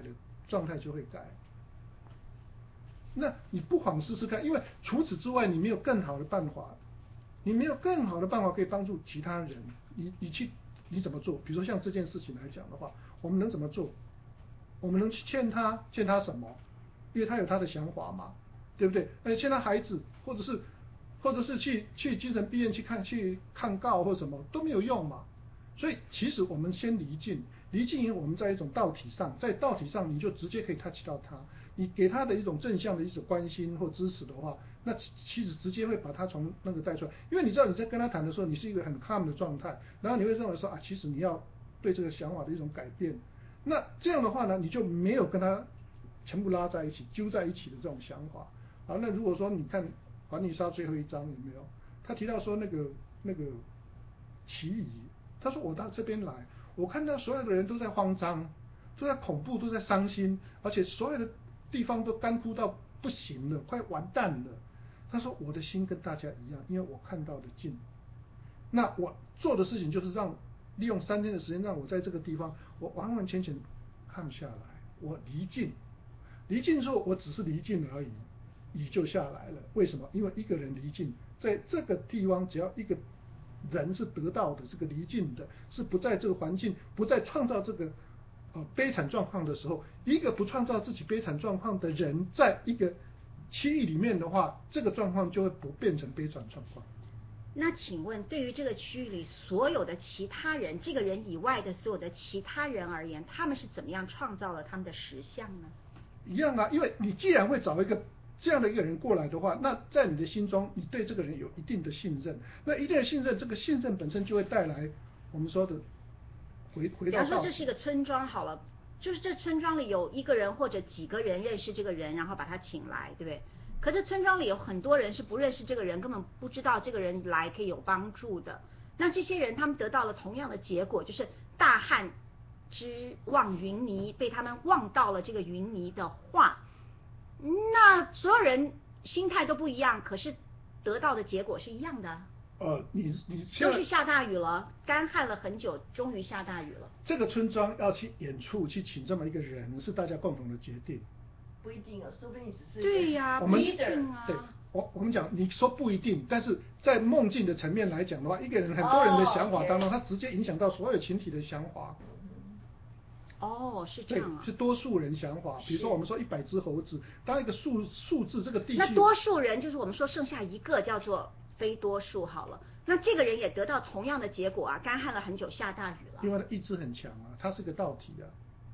状态就会改。那你不妨试试看，因为除此之外你没有更好的办法，你没有更好的办法可以帮助其他人。你怎么做？比如说像这件事情来讲的话，我们能怎么做？我们能去欠他什么？因为他有他的想法嘛，对不对？欠他孩子，或者是去精神病院去抗告或什么都没有用嘛。所以其实我们先离境以后，我们在一种道体上，在道体上你就直接可以 touch 到他，你给他的一种正向的一种关心或支持的话，那其实直接会把他从那个带出来。因为你知道你在跟他谈的时候，你是一个很 calm 的状态，然后你会认为说啊，其实你要对这个想法的一种改变。那这样的话呢，你就没有跟他全部拉在一起揪在一起的这种想法。好，那如果说你看《华尼莎》最后一章有没有？他提到说那个奇异，他说我到这边来，我看到所有的人都在慌张，都在恐怖，都在伤心，而且所有的地方都干枯到不行了，快完蛋了。他说我的心跟大家一样，因为我看到的近。那我做的事情就是利用3天的时间，让我在这个地方，我完完全全看下来，我离境之后，我只是离境而已，雨就下来了。为什么？因为一个人离境，在这个地方，只要一个人是得到的，这个离境的，是不在这个环境，不再创造这个悲惨状况的时候，一个不创造自己悲惨状况的人，在一个区域里面的话，这个状况就会不变成悲惨状况。 那请问，对于这个区域里所有的其他人，这个人以外的所有的其他人而言，他们是怎么样创造了他们的实相呢？ 一样啊，因为你既然会找一个这样的一个人过来的话，那在你的心中，你对这个人有一定的信任，那一定的信任，这个信任本身就会带来我们说的回到。比方说这是一个村庄好了，就是这村庄里有一个人或者几个人认识这个人，然后把他请来，对不对？可是村庄里有很多人是不认识这个人，根本不知道这个人来可以有帮助的。那这些人他们得到了同样的结果，就是大旱之望云霓，被他们望到了这个云霓的话，那所有人心态都不一样，可是得到的结果是一样的。 你就是下大雨了，干旱了很久，终于下大雨了。 这个村庄要去远处去请这么一个人，是大家共同的决定。 不一定哦，说不定只是对呀， 我们 leader 啊。 对，我们讲，你说不一定，但是在梦境的层面来讲的话，一个人很多人的想法当中，他直接影响到所有群体的想法。 是这样啊。 是多数人想法。比如说我们说100只猴子，当一个数字这个地区， 那多数人就是我们说剩下一个叫做非多数好了。那这个人也得到同样的结果啊，干旱了很久，下大雨了。 因为他意志很强啊，他是个道体啊。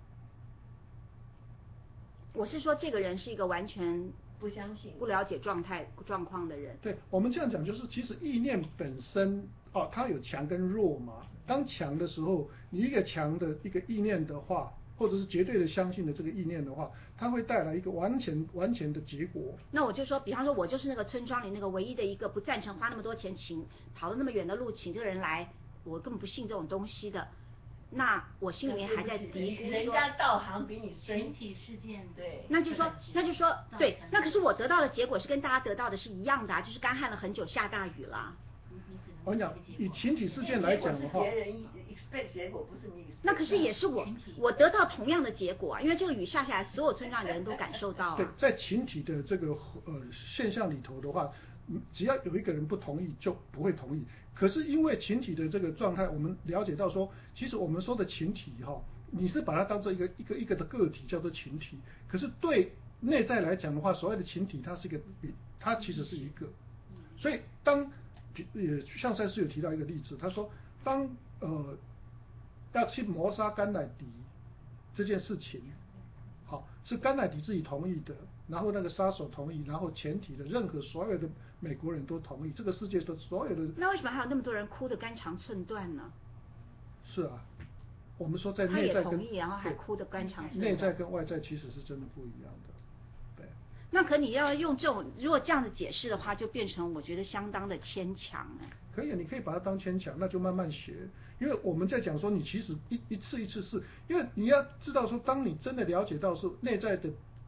我是说，这个人是一个完全不相信、 不了解状况的人。 对，我们这样讲就是，其实意念本身它有强跟弱嘛。当强的时候，你一个强的一个意念的话，或者是绝对的相信的这个意念的话，它会带来一个完全的结果。 那我就说，比方说，我就是那个村庄里那个唯一的一个不赞成花那么多钱跑了那么远的路请这个人来，我根本不信这种东西的。那我心里面还在嘀咕说， 人家道行比你深。 群体事件， 对。 那就说对，那可是我得到的结果是跟大家得到的是一样的，就是干旱了很久，下大雨了。 我讲以群体事件来讲的话， 别人 expect 结果不是你。 那可是也是我得到同样的结果啊，因为这个雨下下来，所有村庄的人都感受到啊。 对，在群体的这个现象里头的话，只要有一个人不同意，就不会同意。可是因为群体的这个状态，我们了解到说，其实我们说的群体你是把它当做一个的个体叫做群体，可是对内在来讲的话，所谓的群体它其实是一个。所以像赛斯有提到一个例子，他说当要去谋杀甘乃迪这件事情，是甘乃迪自己同意的，然后那个杀手同意，然后全体的所有的美国人都同意，这个世界的所有的。 那为什么还有那么多人哭得肝肠寸断呢？ 是啊，我们说在内在跟他也同意，然后还哭得肝肠寸断。 内在跟外在其实是真的不一样的。对。 那可你要用如果这样子解释的话，就变成我觉得相当的牵强可以，你可以把它当牵强，那就慢慢学。因为我们在讲说，你其实一次试，因为你要知道说，当你真的了解到说内在的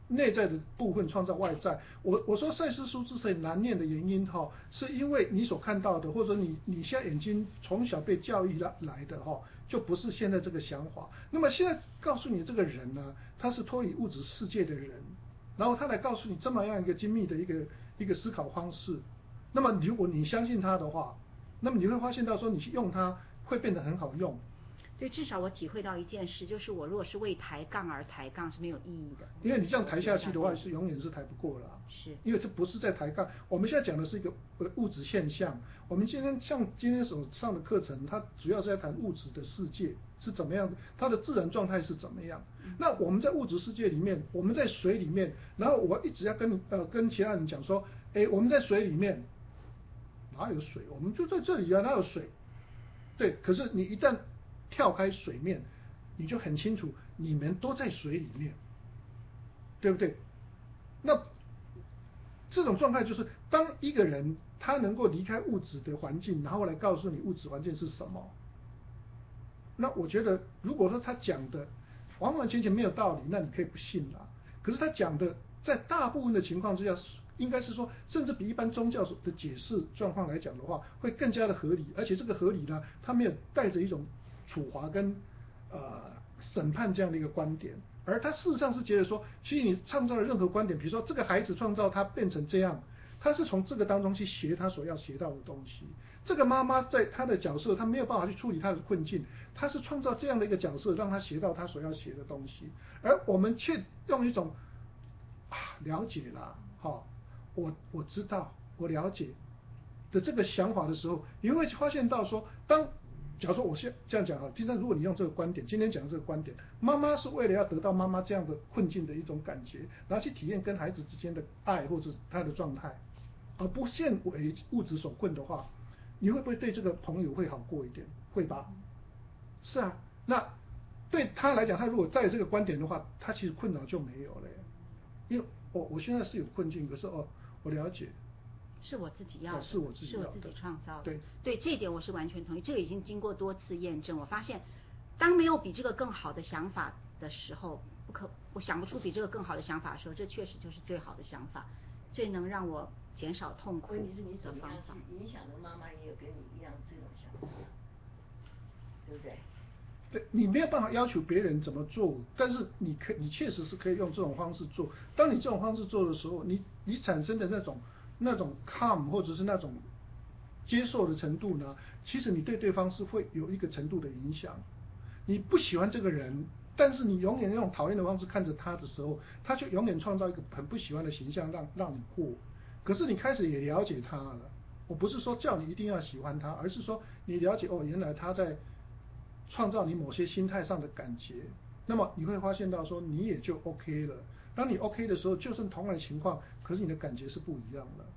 内在的部分创造外在。我说赛斯书之所以难念的原因是因为你所看到的，或者你现在眼睛从小被教育来的就不是现在这个想法。那么现在告诉你这个人呢，他是脱离物质世界的人，然后他来告诉你这么样一个精密的一个思考方式。那么如果你相信他的话，那么你会发现到说你去用它会变得很好用。 所以至少我体会到一件事，就是我如果是为抬杠而抬杠是没有意义的。 因为你这样抬下去的话，是永远是抬不过了。 是。 因为这不是在抬杠，我们现在讲的是一个物质现象。我们今天所上的课程，它主要是在谈物质的世界是怎么样的，它的自然状态是怎么样。那我们在物质世界里面，我们在水里面，然后我一直要跟其他人讲说，我们在水里面哪有水？我们就在这里啊，哪有水？对，可是你一旦跳开水面，你就很清楚，你们都在水里面，对不对？那这种状态就是，当一个人他能够离开物质的环境，然后来告诉你物质环境是什么，那我觉得，如果说他讲的完完全全没有道理，那你可以不信啦。可是他讲的，在大部分的情况之下，应该是说，甚至比一般宗教的解释状况来讲的话，会更加的合理，而且这个合理呢，它没有带着一种处罚跟审判这样的一个观点，而他事实上是觉得说，其实你创造的任何观点，比如说这个孩子创造他变成这样，他是从这个当中去学他所要学到的东西。这个妈妈在她的角色，她没有办法去处理她的困境，她是创造这样的一个角色，让她学到她所要学的东西。而我们却用一种了解啦，我知道，我了解的这个想法的时候，你会发现到说，假如说我这样讲第三，如果你用这个观点，今天讲的这个观点，妈妈是为了要得到妈妈这样的困境的一种感觉，然后去体验跟孩子之间的爱或者他的状态，而不限为物质所困的话，你会不会对这个朋友会好过一点？会吧？是啊，那对他来讲，他如果带这个观点的话，他其实困扰就没有了。因为我现在是有困境，可是我了解。 是我自己要的， 是我自己创造的。 对， 这一点我是完全同意。这个已经经过多次验证，我发现，当没有比这个更好的想法的时候，我想不出比这个更好的想法的时候，这确实就是最好的想法，最能让我减少痛苦的方法。 问题是你怎么样去影响的妈妈也有跟你一样这种想法，对不对？ 对，你没有办法要求别人怎么做，但是你确实是可以用这种方式做。当你这种方式做的时候，你产生的那种 calm 或者是那种接受的程度呢，其实你对对方是会有一个程度的影响。你不喜欢这个人，但是你永远用讨厌的方式看着他的时候，他就永远创造一个很不喜欢的形象让你过。可是你开始也了解他了，我不是说叫你一定要喜欢他，而是说你了解原来他在创造你某些心态上的感觉，那么你会发现到说你也就 OK 了。当你 OK 的时候，就算同样的情况，可是你的感觉是不一样的。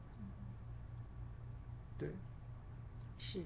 对， 是。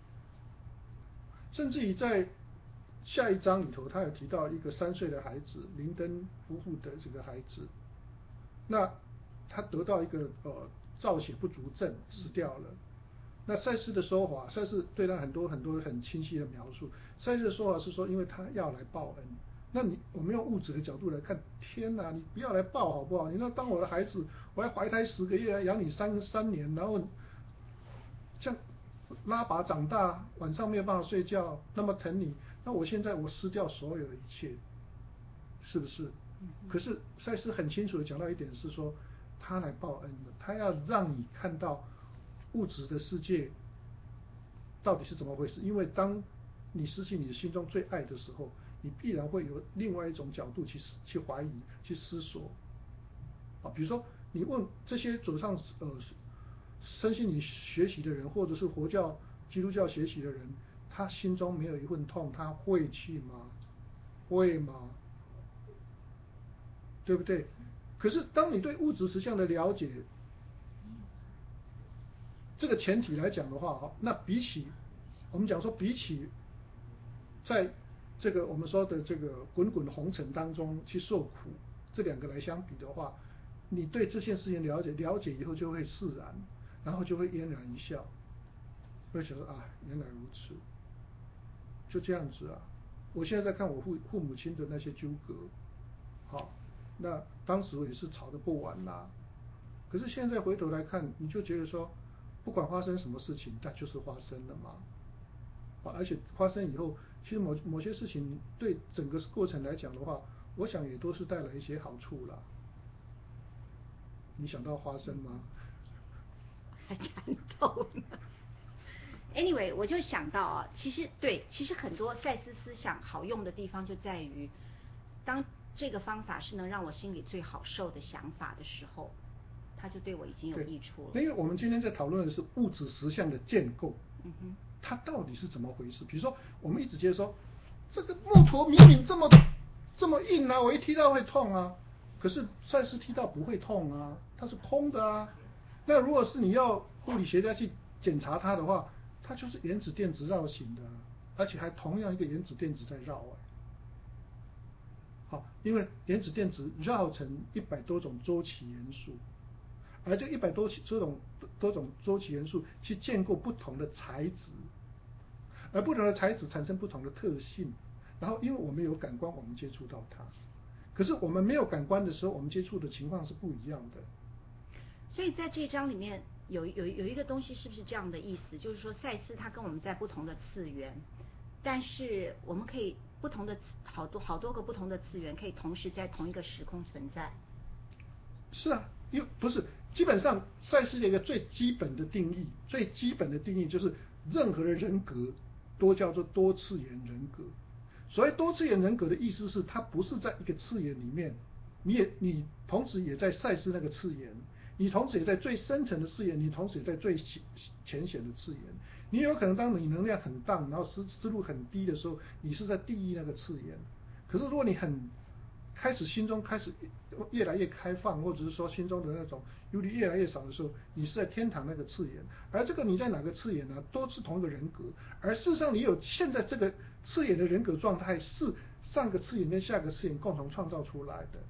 甚至于在下一章里头，他有提到一个3岁的孩子，林登夫妇的这个孩子，那他得到一个造血不足症死掉了。那赛斯的说法，赛斯对他很多很清晰的描述。赛斯的说法是说，因为他要来报恩。那我们用物质的角度来看，天哪，你不要来报好不好？你那当我的孩子，我要怀胎10个月，养你3年，然后这样拉拔长大，晚上没有办法睡觉，那么疼你，那我现在我失掉所有的一切，是不是？可是赛斯很清楚的讲到一点是说，他来报恩的，他要让你看到物质的世界到底是怎么回事。因为当你失去你的心中最爱的时候，你必然会有另外一种角度去怀疑、去思索。比如说你问这些走上身心灵学习的人，或者是佛教、基督教学习的人，他心中没有一份痛，他会去吗？会吗？对不对？可是当你对物质实相的了解，这个前提来讲的话，那我们讲说比起在这个我们说的这个滚滚红尘当中去受苦，这2个来相比的话，你对这件事情了解以后就会释然，然后就会嫣然一笑，会觉得原来如此，就这样子啊。我现在在看我父母亲的那些纠葛， 那当时也是吵得不完啦。可是现在回头来看，你就觉得说，不管发生什么事情，它就是发生了嘛。而且发生以后，其实某些事情对整个过程来讲的话，我想也都是带来一些好处啦。你想到花生吗？ 还蚕豆呢。Anyway， 我就想到啊，其实很多赛斯思想好用的地方就在于，当这个方法是能让我心里最好受的想法的时候，它就对我已经有益处了。 因为我们今天在讨论的是物质实相的建构，它到底是怎么回事？比如说，我们一直觉得说，这个木头明明这么硬啊，我一踢到会痛啊，可是赛斯踢到不会痛啊，它是空的啊。那如果是你要物理学家去检查它的话，它就是原子电子绕行的，而且还同样一个原子电子在绕好，因为原子电子绕成100多种周期元素，而这100多种周期元素去建构不同的材质，而不同的材质产生不同的特性，然后因为我们有感官，我们接触到它，可是我们没有感官的时候，我们接触的情况是不一样的。 所以在这一章里面有一个东西，是不是这样的意思？就是说赛斯他跟我们在不同的次元，但是我们可以不同的好多个不同的次元可以同时在同一个时空存在。 是啊，因为不是基本上赛斯的一个最基本的定义就是任何的人格都叫做多次元人格。所谓多次元人格的意思是，它不是在一个次元里面，你同时也在赛斯那个次元，你同时也在最深层的次元，你同时也在最浅显的次元。你有可能当你能量很大，然后思路很低的时候，你是在地狱那个次元。可是如果你心中开始越来越开放，或者是说心中的那种忧虑越来越少的时候，你是在天堂那个次元。而这个你在哪个次元呢？都是同一个人格。而事实上，你有现在这个次元的人格状态，是上个次元跟下个次元共同创造出来的。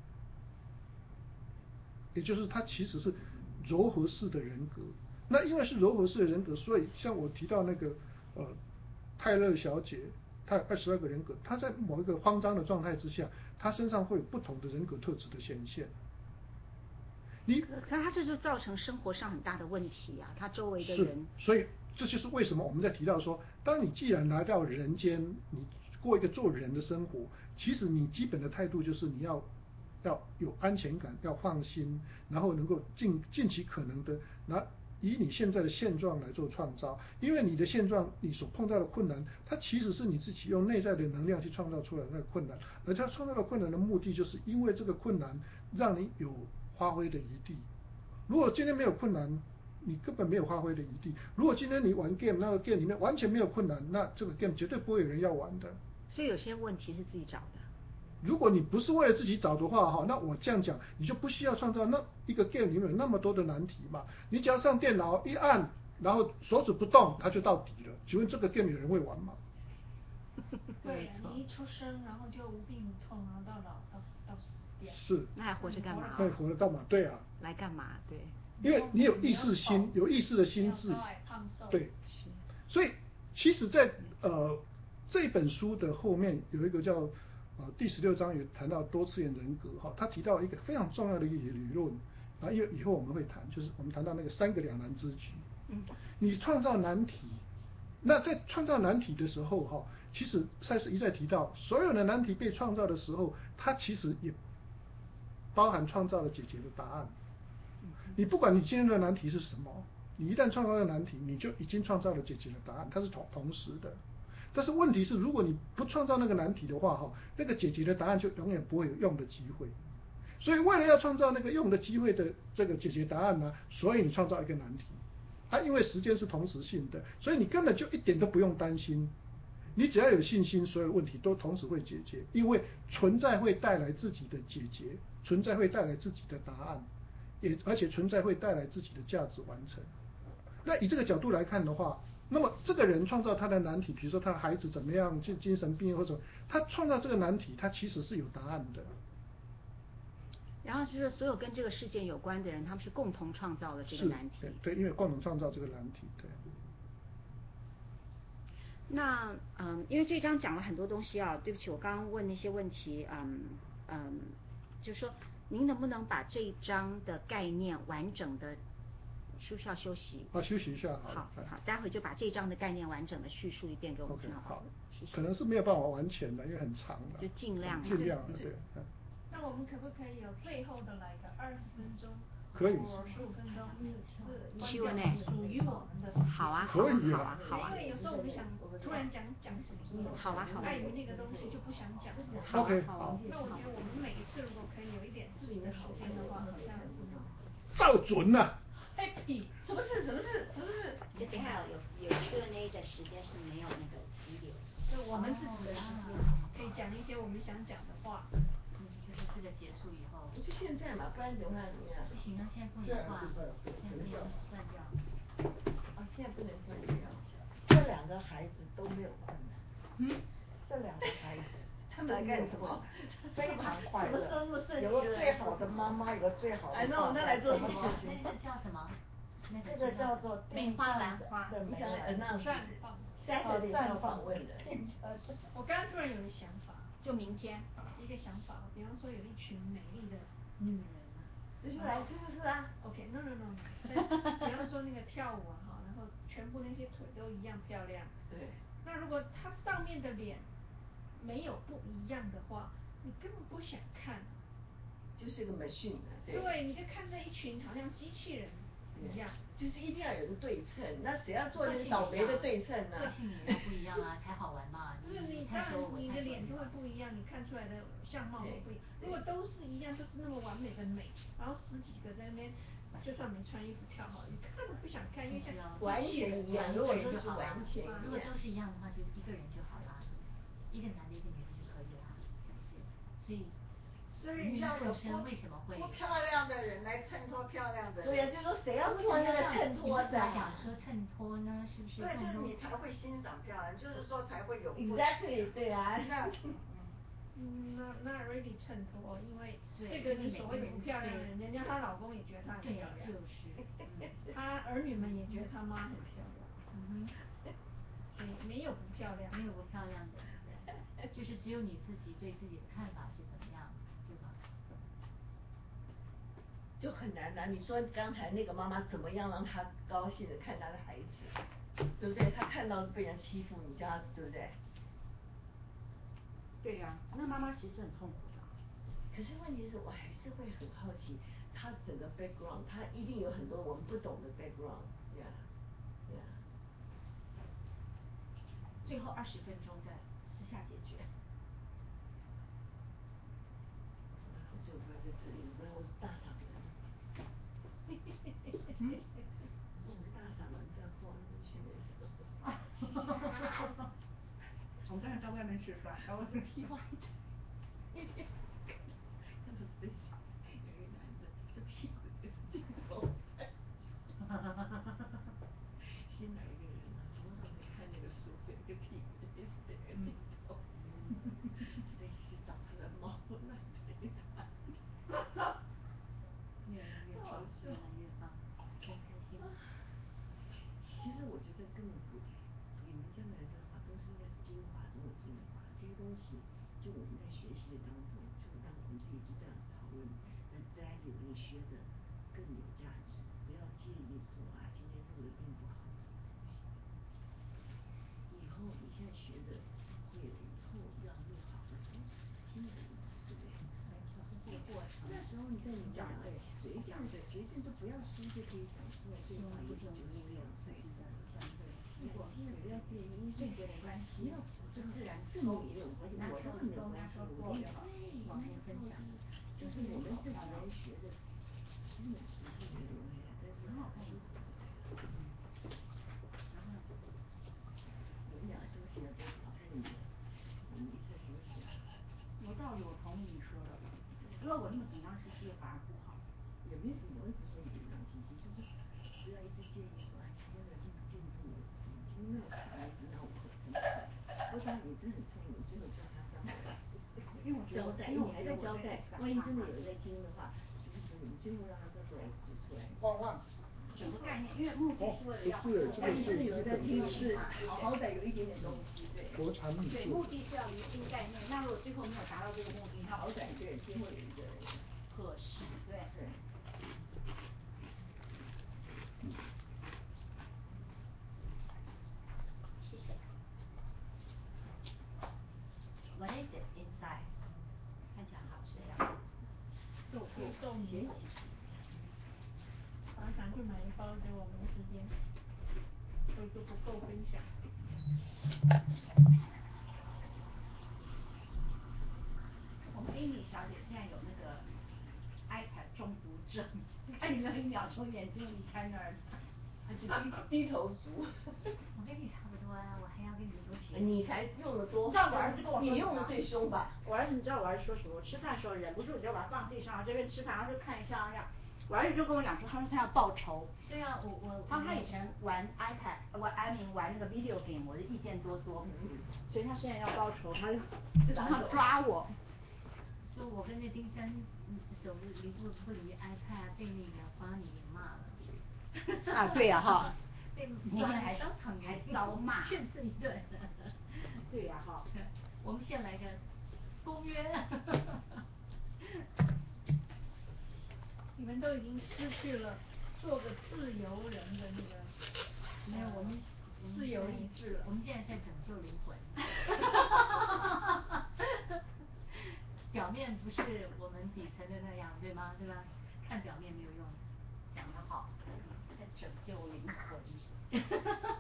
也就是它其实是柔和式的人格。那因为是柔和式的人格，所以像我提到那个泰勒小姐，她有22个人格，她在某一个慌张的状态之下，她身上会有不同的人格特质的显现。 可他这就造成生活上很大的问题啊，他周围的人。 所以这就是为什么我们在提到说，当你既然来到人间，你过一个做人的生活，其实你基本的态度就是你要有安全感，要放心，然后能够尽其可能的以你现在的现状来做创造。因为你的现状，你所碰到的困难，它其实是你自己用内在的能量去创造出来的那个困难。而它创造的困难的目的，就是因为这个困难让你有发挥的余地。如果今天没有困难，你根本没有发挥的余地。如果今天你玩 game， 那个 game 里面完全没有困难，那这个 game 绝对不会有人要玩的。 所以有些问题是自己找的。 如果你不是为了自己找的话，那我这样讲，你就不需要创造那一个 game 里面有那么多的难题嘛。你只要上电脑一按，然后手指不动，它就到底了。请问这个 game 有人会玩吗？ 对，你一出生，然后就无病无痛，然后到老到死掉。 是。 那还活着干嘛？ 那还活着干嘛？对啊。 来干嘛？对。 因为你有意识心，有意识的心智。对。 是。 所以其实在这本书的后面有一个叫第16章有谈到多次元人格他提到一个非常重要的一个理论因为以后我们会谈，就是我们谈到那个3个两难之局。你创造难题，那在创造难题的时候其实赛斯一再提到，所有的难题被创造的时候，它其实也包含创造了解决的答案。你不管你今天的难题是什么，你一旦创造了难题，你就已经创造了解决的答案，它是同时的。但是问题是，如果你不创造那个难题的话那个解决的答案就永远不会有用的机会。所以为了要创造那个用的机会的这个解决答案呢，所以你创造一个难题。因为时间是同时性的，所以你根本就一点都不用担心。你只要有信心，所有的问题都同时会解决，因为存在会带来自己的解决，存在会带来自己的答案，而且存在会带来自己的价值完成。那以这个角度来看的话，那么这个人创造他的难题，比如说他的孩子怎么样精神病或者他创造这个难题，他其实是有答案的。 然后就是所有跟这个事件有关的人，他们是共同创造了这个难题。 对，因为共同创造这个难题。对。 那因为这章讲了很多东西啊，对不起，我刚刚问那些问题，就是说您能不能把这一章的概念完整的？需不需要休息？ 休息一下。 好，待会就把这一章的概念完整的叙述一遍给我们听，好，谢谢。 可能是没有办法完全的，因为很长的。 就尽量。 对。 那我们可不可以有最后的来个20分钟？ 可以。 15分钟是 Q&A 属于我们的时间。 好啊， 可以啊，好啊。 因为有时候我们想突然讲什么， 好啊， 碍于那个东西就不想讲。 好啊， 好。 那我觉得我们每一次如果可以有一点自己的时间的话，好像照准了。 happy， 什么事？ 等一下有Q&A的时间是没有那个video， 就我们自己的时间可以讲一些我们想讲的话。 就是这个结束以后。 就现在嘛，不然等会怎么样？ 不行啊，现在不能挂，现在不能断掉。 现在不能断掉。这2个孩子都没有困难。这2个孩子。他们来干什么？非常快乐。有个最好的妈妈，有个最好的爸爸。那来做什么？ 那个叫什么？ 这个叫做梅花兰花的梅兰绽放问的。 我刚刚突然有个想法， 就明天一个想法，比方说有一群美丽的女人啊， 这就是啊。 OK，no， 比方说那个跳舞啊，然后全部那些腿都一样漂亮。 对。 那如果她上面的脸没有不一样的话，你根本不想看。 就是个 machine。 对，你就看这一群好像机器人一样。 就是一定要有人对称，那谁要做那个倒霉的对称呢？ 个性也要不一样啊，才好玩嘛。 不是你当然你的脸就会不一样，你看出来的相貌会不一样。如果都是一样，就是那么完美的美，然后10几个在那边，就算没穿衣服跳好，你看都不想看，因为像完全一样。如果说是完全一样， 如果都是一样的话，就一个人就好了，一个男的，一个女的就可以了，是不是？所以要有为什么会不漂亮的人来衬托漂亮的人？ 对呀，就是说谁要做那个衬托的？ 讲说衬托呢，是不是？ 对，就是你才会欣赏漂亮，就是说才会有。 Exactly， 对啊。 那 really 衬托，因为这个你所谓的不漂亮的人，人家她老公也觉得她很漂亮，她儿女们也觉得她妈很漂亮。所以没有不漂亮， 没有不漂亮的，就是只有你自己对自己的看法是怎么样，对吗？ 就很难啊！你说刚才那个妈妈怎么样让她高兴的看她的孩子，对不对？她看到被人欺负，你叫她对不对？ 对呀，那妈妈其实很痛苦的。 可是问题是我还是会很好奇，她整个 background， 她一定有很多我们不懂的 background， 对呀，对呀。 最后20分钟再私下解决。 我就不要在这里，不然我是大傻人。我是大傻人，这样做去那个。 我们当然在外面吃饭，然后是屁话。 看到谁想，有一个男的，这屁股就是镜头。新来一个人啊，常常在看那个书，有一个屁股就是这个镜头。在洗澡，他的猫乱推他。 越来越棒，越来越棒，真开心。 其实我觉得根本不，你们将来的话都是应该是精华中的精华，这些东西就我们在学习的当中，就让我们自己就这样讨论，让大家有那个学的更有价值，不要介意说啊今天录的并不好。以后你现在学的会了以后要录好的东西，听得懂，对不对？ 这个过程。 那时候你在你讲的随便都不要书就可以讲出来对话，也就觉得非常对的。如果现在不要介意，因为这个关系要就自然跟你也有关系，我倒是没有关系，我跟你往前分享，就是我们自己来学的，真的是这个东西，但是很好看。我们俩休息了多少？看你们，我们一直休息。 有道理，我同意你说的。如果我那么紧张兮兮的反而不好。 也没什么，我也不说你紧张兮兮，就是不要一直介意说哎今天的进度，因为那个孩子让我很不知道你真的很聪明，最后叫他上来。因为我交代，你还在交代，万一真的有人在听的话，就是你最后让他再过来就出来。 汪。 什么概念？因为目的是为了要。 万一真的有人在听，是好歹有一点点东西，对。 国产秘术。 对，目的是要厘清概念。那如果最后没有达到这个目的，那好歹对，最后有一个人。 合适，对。 对。 谢谢。 What is it inside？ 看起来好吃呀。 豆泥。我还想去买一包，结果没时间，所以就不够分享。 我们 Amy 小姐现在有那个 iPad 中毒症，她有没有1秒钟眼睛离开那儿？ 她就低头族。 我跟你差不多啊，我还要跟你多学。 你才用的多。 你知道我儿子跟我说， 你用的最凶吧？ 我儿子，你知道我儿子说什么？我吃饭的时候忍不住就把它放地上，这边吃饭，然后就看一下呀。我儿子就跟我讲说，他说他要报仇。 对啊， 他以前玩 iPad， 玩那个 video game， 我的意见多多，所以他现在要报仇，他就打算抓我。 说我跟那丁三手离不离 iPad 被那个花里骂了。 啊，对呀哈。 被那天还当场还遭骂， 训斥一顿。 对呀哈。 我们先来个公约。 你们都已经失去了做个自由人的那个， 没有我们自由意志了。 我们现在在拯救灵魂。表面不是我们底层的那样，对吗？对吧？看表面没有用，讲得好， 在拯救灵魂。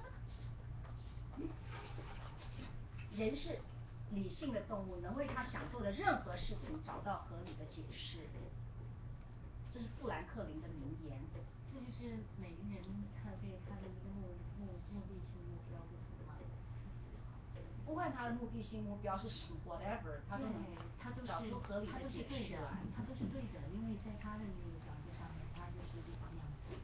人是理性的动物，能为他想做的任何事情找到合理的解释。这是富兰克林的名言。 这就是每个人他对他的一个目的性目标不同嘛。 不管他的目的性目标是什么 whatever， 他都能找出合理的解释来。 他都是对的，因为在他的那个角度上面，他就是这个样子。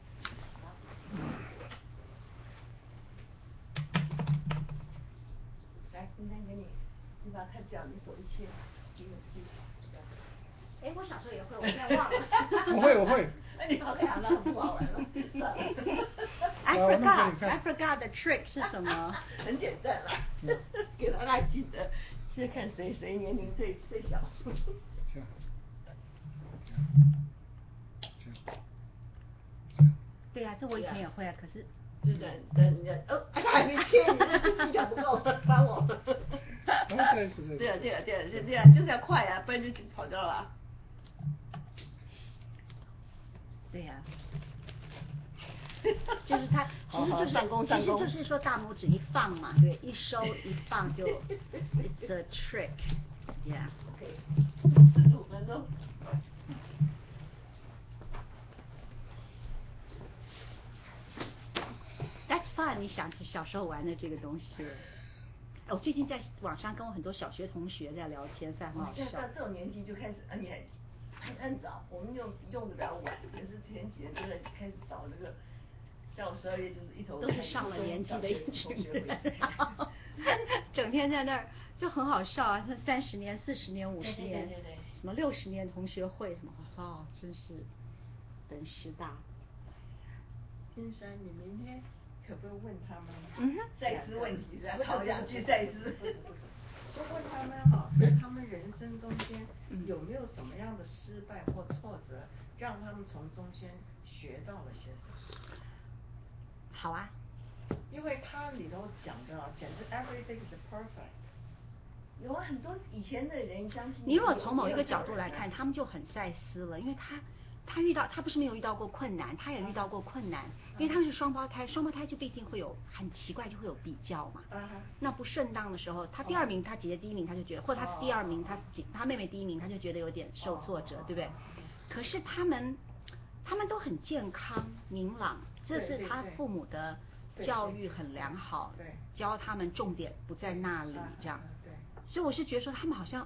来，今天给你把它讲你手一切， 哎，我小时候也会，我现在忘了。 我会。 哎，你好看了，不好玩了。 I forgot the trick 是什么？ 很简单了，给大家记得，是看谁年龄最小。 这样。 对呀，这我以前也会啊，可是。 就等还没切，你讲不够，帮我。对啊，就是要快啊，不然就跑掉了。 对呀。就是他，其实就是说大拇指一放嘛，对，一收一放就 ，it's a trick，yeah。OK， 45分钟。 That's fun， 你想起小时候玩的这个东西。我最近在网上跟我很多小学同学在聊天，很好笑。 到这种年纪就开始，你还很早，我们用的比较晚，可是前几年真的开始找这个，像我12月就是一头。 都是上了年纪的一群人，整天在那儿就很好笑啊，像30年、40年、50年，什么60年同学会什么，哦，真是本事大。 金山，你明天可不可以问他们？再次问题，好2句再次。 就问他们好，在他们人生中间有没有什么样的失败或挫折，让他们从中间学到了些什么？ 好啊。 因为他里头讲的简直 everything is perfect。 有啊，很多以前的人相信。 你如果从某一个角度来看，他们就很赛斯了，因为他不是没有遇到过困难，他也遇到过困难，因为他们是双胞胎就必定会有很奇怪，就会有比较嘛。那不顺当的时候，他第2名，他姐姐第1名，他就觉得，或者他第2名，他妹妹第1名，他就觉得有点受挫折，对不对？可是他们都很健康明朗，这是他父母的教育很良好，教他们重点不在那里这样。所以我是觉得说他们好像。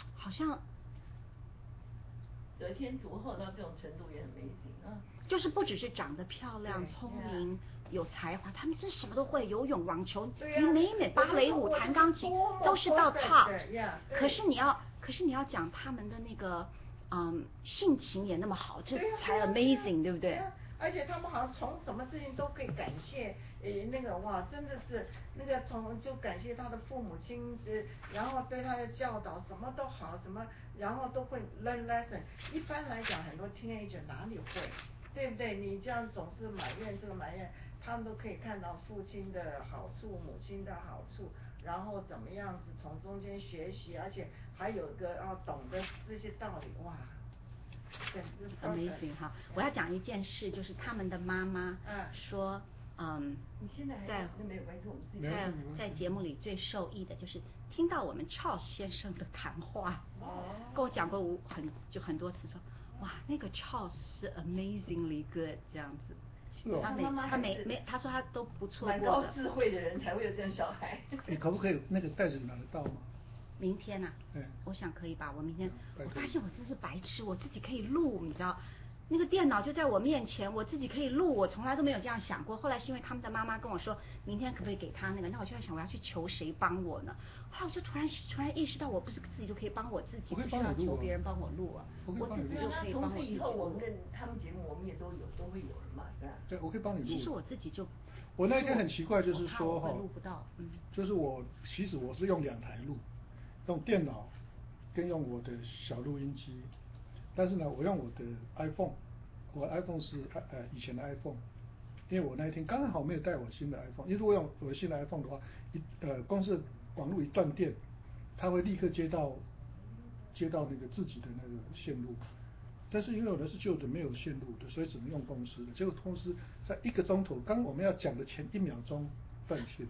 得天独厚到这种程度也很amazing啊！ 就是不只是长得漂亮、聪明、有才华，他们是什么都会，游泳、网球，你name it，芭蕾舞、弹钢琴，都是到 top。可是你要讲他们的那个性情也那么好，这才 amazing， 对不对？ 而且他们好像从什么事情都可以感谢，那个哇，真的是那个就感谢他的父母亲，然后对他的教导什么都好，然后都会 learn lesson。一般来讲，很多 teenager 哪里会，对不对？你这样总是埋怨这个埋怨，他们都可以看到父亲的好处，母亲的好处，然后怎么样子从中间学习，而且还有个要懂得这些道理，哇。 Amazing 哈！我要讲一件事，就是他们的妈妈说，在节目里最受益的就是听到我们 Charles 先生的谈话，跟我讲过很多次说，哇，那个 Charles 是 amazingly good 这样子。 是哦。 他说他都不错过的。 蛮高智慧的人才会有这样小孩。 可不可以那个袋子拿得到吗？ 明天啊，我想可以吧。我明天，我发现我真是白痴，我自己可以录，你知道，那个电脑就在我面前，我自己可以录，我从来都没有这样想过。后来是因为他们的妈妈跟我说，明天可不可以给他那个，那我就在想我要去求谁帮我呢？后来我就突然意识到，我不是自己就可以帮我自己，不需要求别人帮我录啊，我自己就可以帮我自己录。 从此以后，我们跟他们节目我们也都会有了嘛，是吧？ 对，我可以帮你录。 其实我自己就。 我那天很奇怪，就是说哈，录不到， 就是其实我是用2台录。用电脑跟用我的小录音机，但是呢，我用我的 iPhone， 我的 iPhone 是以前的 iPhone， 因为我那一天刚好没有带我新的 iPhone， 因为如果用我的新的 iPhone 的话，光是网络一断电，它会立刻接到那个自己的那个线路，但是因为我的是旧的没有线路的，所以只能用公司的，结果公司在1个钟头，刚我们要讲的前1秒钟断线。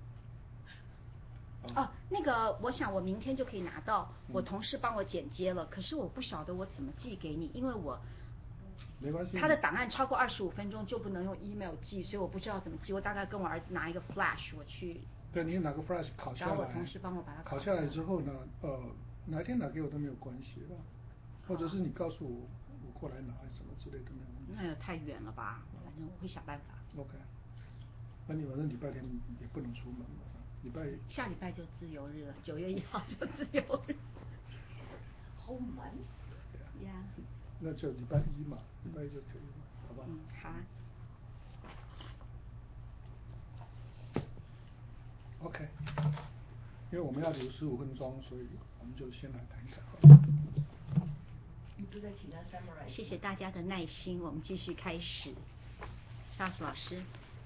那个，我想我明天就可以拿到，我同事帮我剪接了，可是我不晓得我怎么寄给你，因为没关系， 他的档案超过25分钟就不能用 email 寄，所以我不知道怎么寄，我大概跟我儿子拿一个 flash 我去。 对，你拿个 flash 拷下来， 找我同事帮我把它拷下来之后呢，哪天拿给我都没有关系了，或者是你告诉我过来拿什么之类的没有问题。 那也太远了吧，反正我会想办法。 OK， 那你反正礼拜天也不能出门了。 下礼拜就自由日了，9月1号就自由日。 好忙呀。 那就礼拜1嘛，礼拜1就可以了，好不好？ 好啊。 OK， 因为我们要留15分钟，所以我们就先来谈一谈。 你不再请他 summarize。 谢谢大家的耐心，我们继续开始。Charles 老师。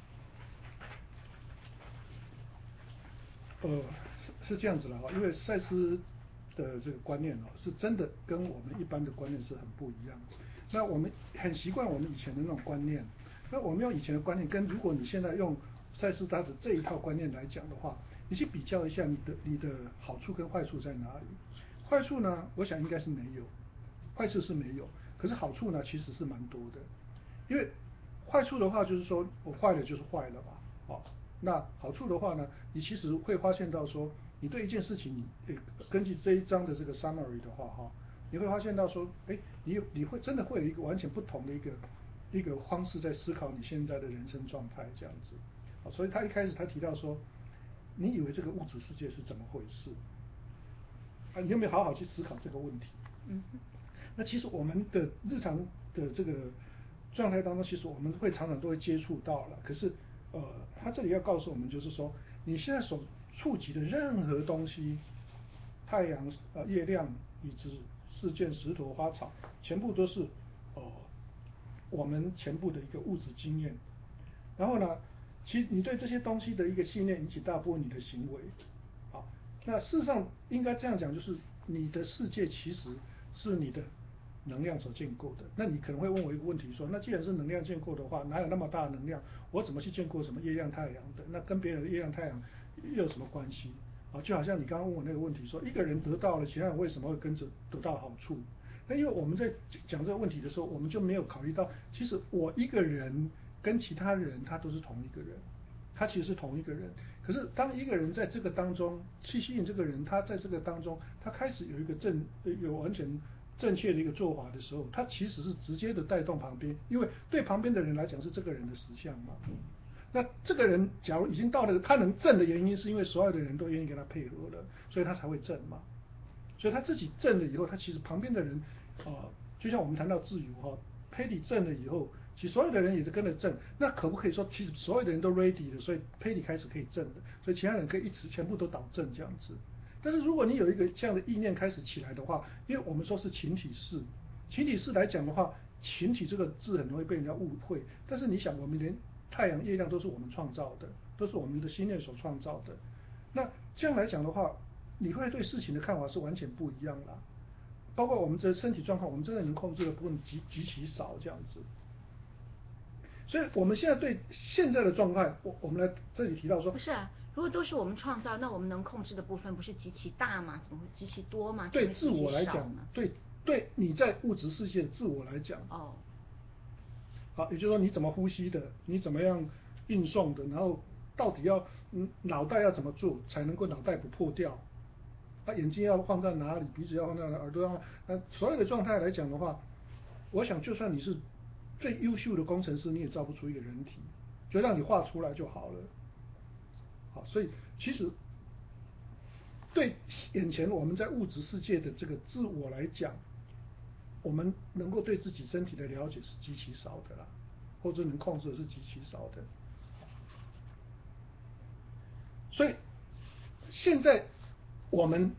是这样子的哈，因为赛斯的这个观念是真的跟我们一般的观念是很不一样的。那我们很习惯我们以前的那种观念，那我们用以前的观念跟如果你现在用赛斯他的这一套观念来讲的话，你去比较一下你的好处跟坏处在哪里？坏处呢，我想应该是没有，坏处是没有，可是好处呢其实是蛮多的。因为坏处的话就是说我坏了就是坏了吧，那好处的话呢，你其实会发现到说，你对一件事情，根据这一章的这个 summary 的话，你会发现到说，你会真的会有一个完全不同的一个方式在思考你现在的人生状态这样子。所以他一开始他提到说，你以为这个物质世界是怎么回事？你有没有好好去思考这个问题？那其实我们的日常的这个状态当中，其实我们会常常都会接触到了，可是。他这里要告诉我们，就是说，你现在所触及的任何东西，太阳、月亮以及事件、石头、花草，全部都是我们全部的一个物质经验。然后呢，其实你对这些东西的一个信念，引起大部分你的行为。好，那事实上应该这样讲，就是你的世界其实是你的能量所建构的。那你可能会问我一个问题说，那既然是能量建构的话，哪有那么大的能量？我怎么去建构什么月亮太阳的？那跟别人的月亮太阳又有什么关系？就好像你刚刚问我那个问题说，一个人得到了，其他人为什么会跟着得到好处？那因为我们在讲这个问题的时候，我们就没有考虑到，其实我一个人跟其他人他都是同一个人，他其实是同一个人。可是当一个人在这个当中去吸引这个人，他在这个当中他开始有一个有完全正确的一个做法的时候，他其实是直接的带动旁边，因为对旁边的人来讲是这个人的实相嘛。那这个人假如已经到了他能正的原因，是因为所有的人都愿意跟他配合了，所以他才会正嘛。所以他自己正了以后，他其实旁边的人就像我们谈到自由Patty正了以后， 其实所有的人也是跟着震。那可不可以说，其实所有的人都 ready 了，所以佩里开始可以震的，所以其他人可以一直全部都导正这样子。但是如果你有一个这样的意念开始起来的话，因为我们说是群体式，群体式来讲的话，群体这个字很容易被人家误会。但是你想，我们连太阳、月亮都是我们创造的，都是我们的心念所创造的。那这样来讲的话，你会对事情的看法是完全不一样啦。包括我们这身体状况，我们真的能控制的部分极其少这样子。所以我们现在对现在的状态，我们来这里提到说， 不是啊，如果都是我们创造，那我们能控制的部分不是极其大吗？怎么会极其多吗？ 对自我来讲，对你在物质世界自我来讲， 哦， 好，也就是说你怎么呼吸的，你怎么样运送的，然后到底要脑袋要怎么做才能够脑袋不破掉？眼睛要放在哪里，鼻子要放在哪里，耳朵要所有的状态来讲的话，我想就算你是最优秀的工程师，你也造不出一个人体，就让你画出来就好了。好，所以其实对眼前我们在物质世界的这个自我来讲，我们能够对自己身体的了解是极其少的啦，或者能控制的是极其少的。所以现在的我们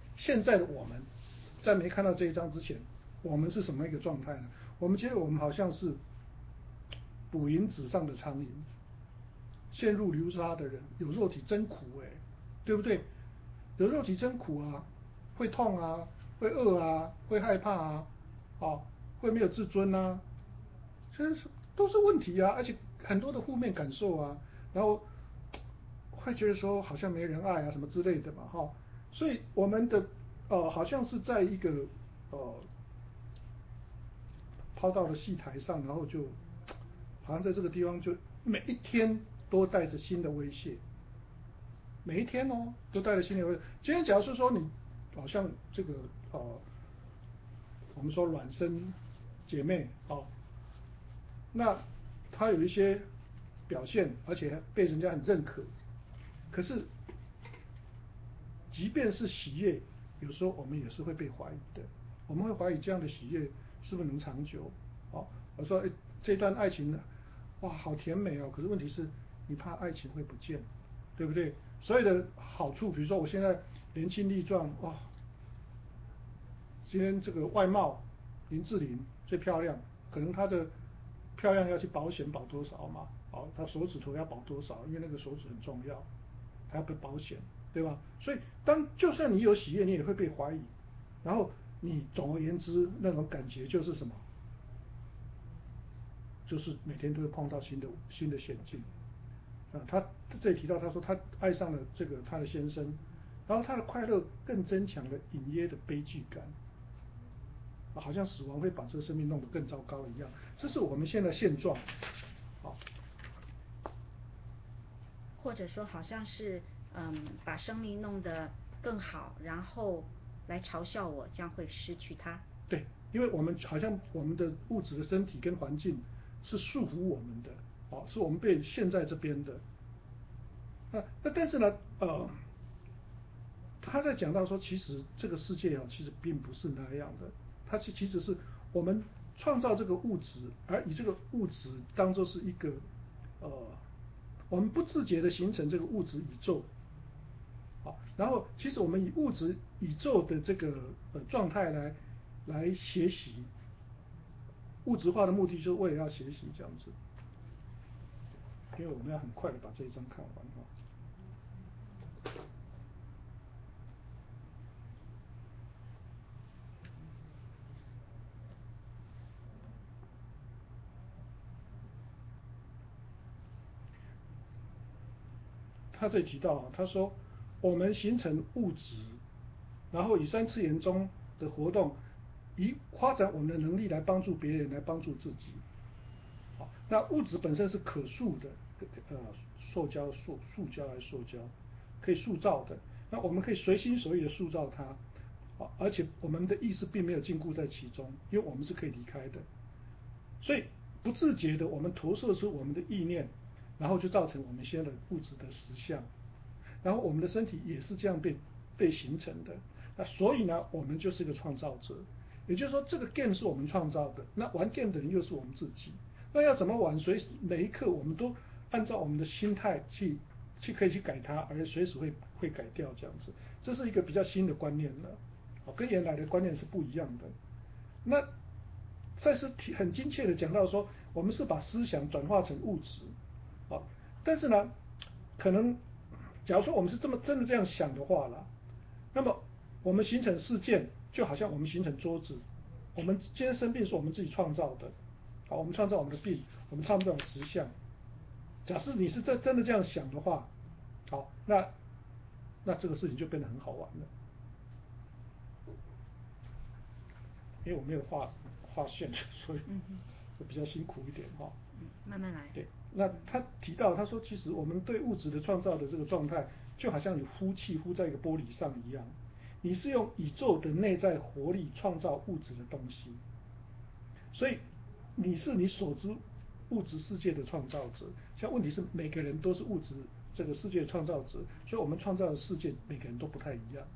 在没看到这一章之前，我们是什么一个状态呢？我们觉得我们好像是捕蝇纸上的苍蝇，陷入流沙的人。有肉体真苦对不对？有肉体真苦啊，会痛啊，会饿啊，会害怕啊，会没有自尊啊，这都是问题啊，而且很多的负面感受啊，然后会觉得说好像没人爱啊什么之类的嘛所以我们的好像是在一个抛到了戏台上，然后就好像在这个地方就每一天都带着新的威胁，每一天都带着新的威胁。今天假如是说你好像这个我们说卵生姐妹那她有一些表现，而且被人家很认可，可是即便是喜悦，有时候我们也是会被怀疑的。我们会怀疑这样的喜悦是不是能长久？我说这段爱情哇好甜美可是问题是你怕爱情会不见，对不对？所有的好处，比如说我现在年轻力壮今天这个外貌林志玲最漂亮，可能她的漂亮要去保险保多少嘛？她手指头要保多少？因为那个手指很重要，还要被保险，对吧？所以就算你有喜悦，你也会被怀疑。然后你总而言之那种感觉就是什么？就是每天都会碰到新的险境。他这里提到，他说他爱上了这个他的先生，然后他的快乐更增强了隐约的悲剧感，好像死亡会把这个生命弄得更糟糕一样。这是我们现在现状。 或者说好像是把生命弄得更好，然后来嘲笑我，将会失去它。 对，因为我们好像我们的物质的身体跟环境是束缚我们的，是我们被陷在这边的。那但是呢，他在讲到说，其实这个世界其实并不是那样的，它其实是我们创造这个物质，而以这个物质当作是一个我们不自觉的形成这个物质宇宙。然后其实我们以物质宇宙的这个状态来学习，物质化的目的就是为了要学习这样子。因为我们要很快的把这一章看完他这里提到他说我们形成物质，然后以三次元中的活动，以发展我们的能力来帮助别人，来帮助自己。那物质本身是可塑的，塑胶还是塑胶，可以塑造的。那我们可以随心所欲的塑造它，而且我们的意识并没有禁锢在其中，因为我们是可以离开的。所以不自觉的，我们投射出我们的意念，然后就造成我们现在的物质的实相。然后我们的身体也是这样被形成的。那所以呢，我们就是一个创造者。也就是说，这个 game 是我们创造的，那玩 game 的人又是我们自己。 那要怎么玩？每一刻我们都按照我们的心态可以去改它，而随时会改掉这样子。这是一个比较新的观念了，跟原来的观念是不一样的。那赛斯很精确的讲到说，我们是把思想转化成物质，但是呢，可能假如说我们是真的这样想的话啦，那么我们形成事件，就好像我们形成桌子，我们今天生病是我们自己创造的，我们创造我们的病，我们创造了实相。假设你是真的这样想的话，好，那这个事情就变得很好玩了。因为我没有画线，所以就比较辛苦一点哈。 慢慢来。 对，那他提到，他说其实我们对物质的创造的这个状态，就好像你呼气呼在一个玻璃上一样，你是用宇宙的内在活力创造物质的东西，所以你是你所知物质世界的创造者。像问题是每个人都是物质这个世界的创造者，所以我们创造的世界每个人都不太一样。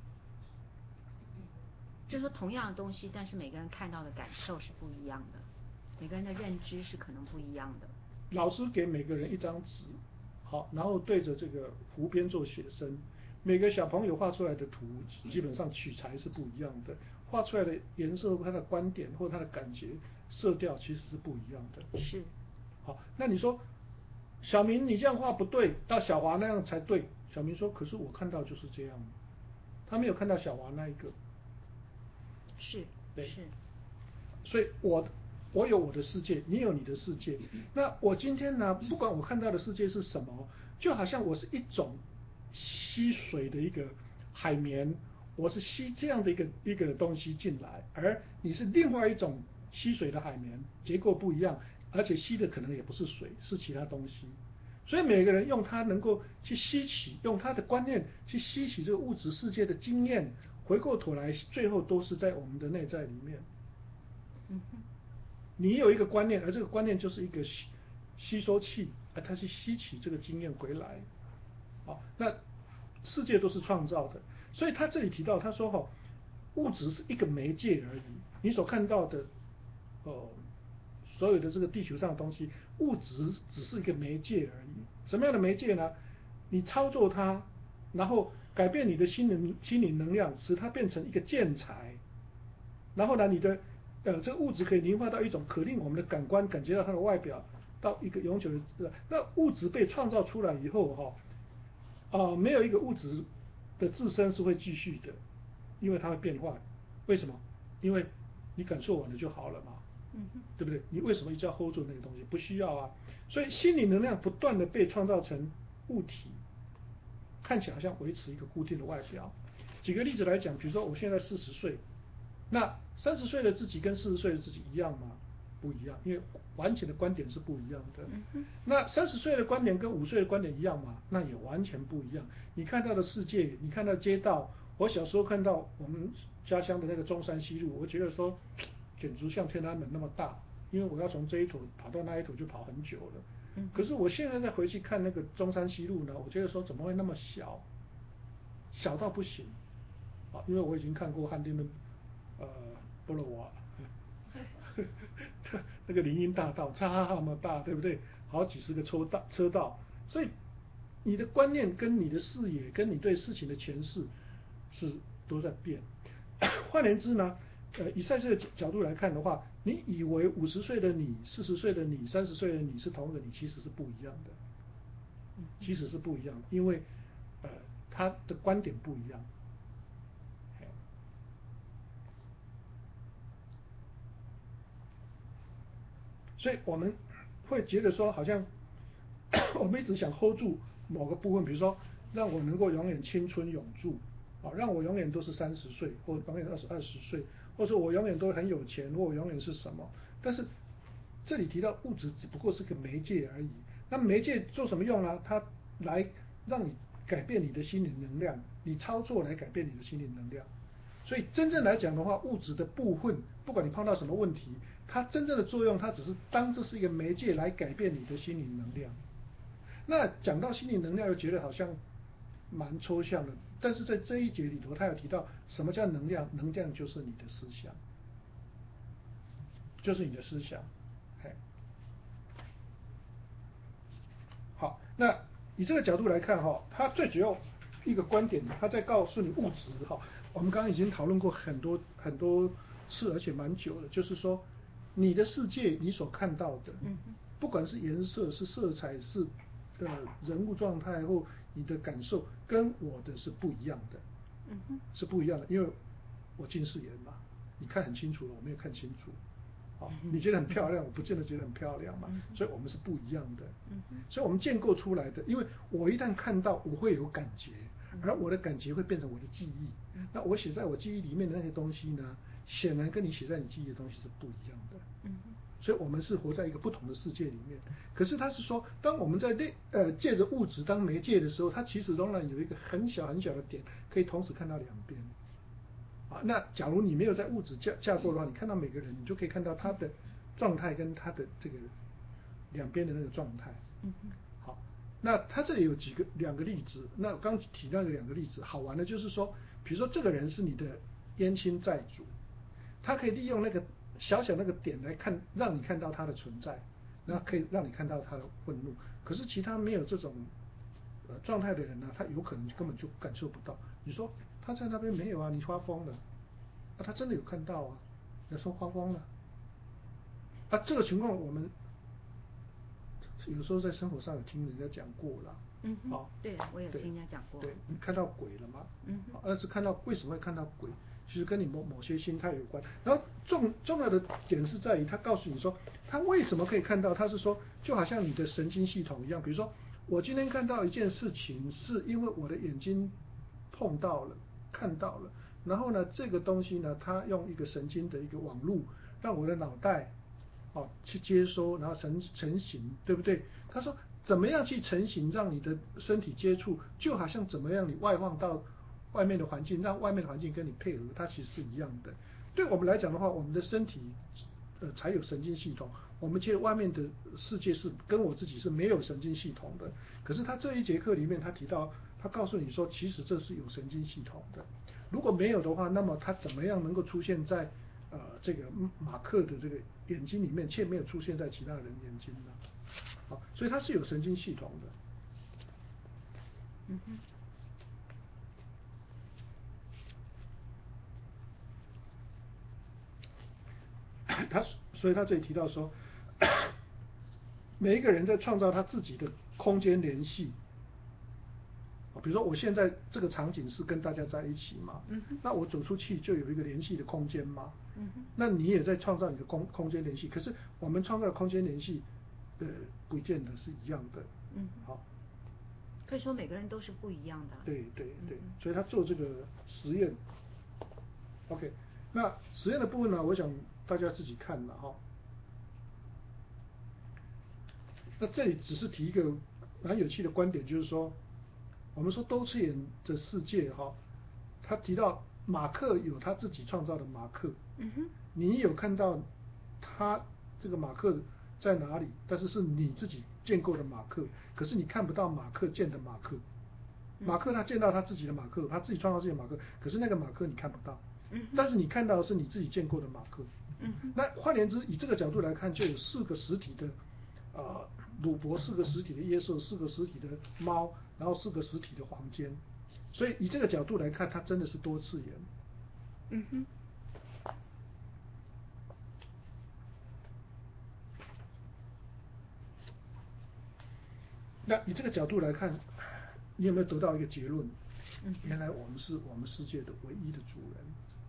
就是说同样的东西，但是每个人看到的感受是不一样的，每个人的认知是可能不一样的。 老师给每个人一张纸，好，然后对着这个湖边做写生，每个小朋友画出来的图基本上取材是不一样的，画出来的颜色、他的观点或他的感觉、色调其实是不一样的。 是。 好，那你说小明你这样画不对，到小华那样才对。小明说，可是我看到就是这样，他没有看到小华那一个。 是， 对， 是。 所以我有我的世界，你有你的世界。那我今天呢，不管我看到的世界是什么，就好像我是一种吸水的一个海绵，我是吸这样的一个东西进来，而你是另外一种吸水的海绵，结构不一样，而且吸的可能也不是水，是其他东西。所以每个人用他能够去吸取，用他的观念去吸取这个物质世界的经验，回过头来最后都是在我们的内在里面。你有一个观念，而这个观念就是一个吸收器，而它是吸取这个经验回来。好，那世界都是创造的，所以他这里提到，他说物质是一个媒介而已，你所看到的所有的这个地球上的东西，物质只是一个媒介而已。什么样的媒介呢？你操作它，然后改变你的心理能量，使它变成一个建材，然后呢，你的这个物质可以凝化到一种可令我们的感官感觉到它的外表，到一个永久的那物质被创造出来以后没有一个物质的自身是会继续的，因为它会变坏。为什么？因为你感受完了就好了嘛。对不对？你为什么一直要 hold 住那个东西？不需要啊。所以心理能量不断的被创造成物体，看起来好像维持一个固定的外表。举个例子来讲，比如说我现在40岁，那30岁的自己跟40岁的自己一样吗？不一样，因为完全的观点是不一样的。那30岁的观点跟5岁的观点一样吗？那也完全不一样。你看到的世界，你看到街道，我小时候看到我们家乡的那个中山西路，我觉得说简直像天安门那么大，因为我要从这一头跑到那一头就跑很久了。可是我现在再回去看那个中山西路呢，我觉得说怎么会那么小，小到不行。因为我已经看过汉丁的波罗瓦那个林荫大道，那么大，对不对？好几十个车道，所以你的观念跟你的视野跟你对事情的诠释是都在变。换言之呢，以赛斯的角度来看的话，你以为50岁的你、40岁的你、30岁的你是同一个你，其实是不一样的，其实是不一样的，因为他的观点不一样。所以我们会觉得说，好像我们一直想 hold 住某个部分，比如说让我能够永远青春永驻，让我永远都是30岁，或永远20岁，或者说我永远都很有钱，或我永远是什么。但是这里提到物质只不过是个媒介而已。那媒介做什么用呢？它来让你改变你的心灵能量，你操作来改变你的心灵能量。所以真正来讲的话，物质的部分，不管你碰到什么问题，它真正的作用，它只是当这是一个媒介来改变你的心灵能量。那讲到心灵能量，又觉得好像蛮抽象的，但是在这一节里头，他有提到什么叫能量？能量就是你的思想，就是你的思想。 那以这个角度来看哈，它最主要一个观点，它在告诉你物质哈。我们刚刚已经讨论过很多次，而且蛮久了，就是说你的世界你所看到的，不管是颜色、是色彩、是人物状态或你的感受，跟我的是不一样的，是不一样的，因为我近视眼嘛，你看很清楚了，我没有看清楚。好，你觉得很漂亮，我不见得觉得很漂亮嘛，所以我们是不一样的。所以我们建构出来的，因为我一旦看到，我会有感觉，而我的感觉会变成我的记忆。那我写在我记忆里面的那些东西呢，显然跟你写在你记忆的东西是不一样的。所以我们是活在一个不同的世界里面。可是他是说，当我们在借着物质当媒介的时候，它其实仍然有一个很小很小的点，可以同时看到两边。那假如你没有在物质架构的话，你看到每个人，你就可以看到他的状态跟他的这个两边的那个状态。好，那他这里有两个例子，那我刚提到的两个例子，好玩的就是说，比如说这个人是你的冤亲债主，他可以利用那个小小那个点来看，让你看到他的存在，那可以让你看到他的愤怒。可是其他没有这种状态的人呢，他有可能根本就感受不到。你说他在那边没有啊，你发疯了，他真的有看到啊，你说发疯了，这个情况我们有时候在生活上有听人家讲过了。 对，我有听人家讲过。 对，你看到鬼了吗？是看到，为什么会看到鬼？其实跟你某些心态有关。然后重要的点是在于，他告诉你说，他为什么可以看到？他是说，就好像你的神经系统一样，比如说，我今天看到一件事情，是因为我的眼睛碰到了。看到了，然后呢，这个东西呢，它用一个神经的一个网路，让我的脑袋去接收，然后成型，对不对？他说怎么样去成型，让你的身体接触，就好像怎么样你外放到外面的环境，让外面的环境跟你配合，它其实是一样的。对我们来讲的话，我们的身体才有神经系统，我们其实外面的世界是跟我自己是没有神经系统的。可是他这一节课里面他提到。他告诉你说，其实这是有神经系统的。如果没有的话，那么它怎么样能够出现在这个马克的这个眼睛里面，却没有出现在其他人眼睛呢？所以它是有神经系统的。所以他这里提到说，每一个人在创造他自己的空间联系。比如说我现在这个场景是跟大家在一起嘛，那我走出去就有一个联系的空间嘛，那你也在创造你的空间联系，可是我们创造的空间联系，不见得是一样的。好， 可以说每个人都是不一样的。 对，所以他做这个实验 ，OK， 那实验的部分呢，我想大家自己看了哈。那这里只是提一个蛮有趣的观点，就是说。我们说多次元的世界他提到马克有他自己创造的马克，你有看到他这个马克在哪里？但是是你自己建构的马克，可是你看不到马克建的马克。马克他建到他自己的马克，他自己创造自己的马克，可是那个马克你看不到，但是你看到的是你自己建构的马克。那换言之，以这个角度来看，就有4个实体的鲁伯，4个实体的耶稣，4个实体的猫，然后4个实体的房间，所以以这个角度来看，它真的是多次元。那以这个角度来看，你有没有得到一个结论？原来我们是我们世界的唯一的主人。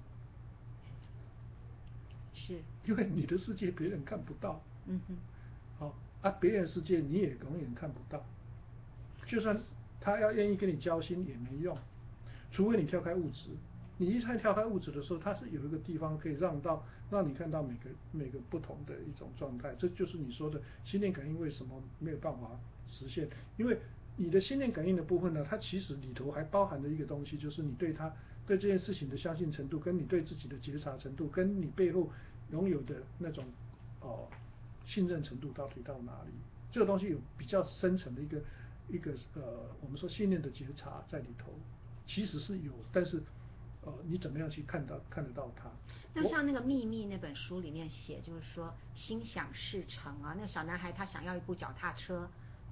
是。 因为你的世界别人看不到。别人世界你也永远看不到，就算他要愿意跟你交心也没用，除非你跳开物质。你一旦跳开物质的时候，它是有一个地方可以让你看到每个不同的一种状态。这就是你说的心电感应为什么没有办法实现？因为你的心电感应的部分呢，它其实里头还包含着一个东西，就是你对这件事情的相信程度，跟你对自己的觉察程度，跟你背后拥有的那种信任程度到底到哪里？这个东西有比较深层的一个我们说信念的觉察在里头，其实是有，但是你怎么样去看得到它？ 那像那个《秘密》那本书里面写，就是说心想事成啊，那个小男孩他想要一部脚踏车，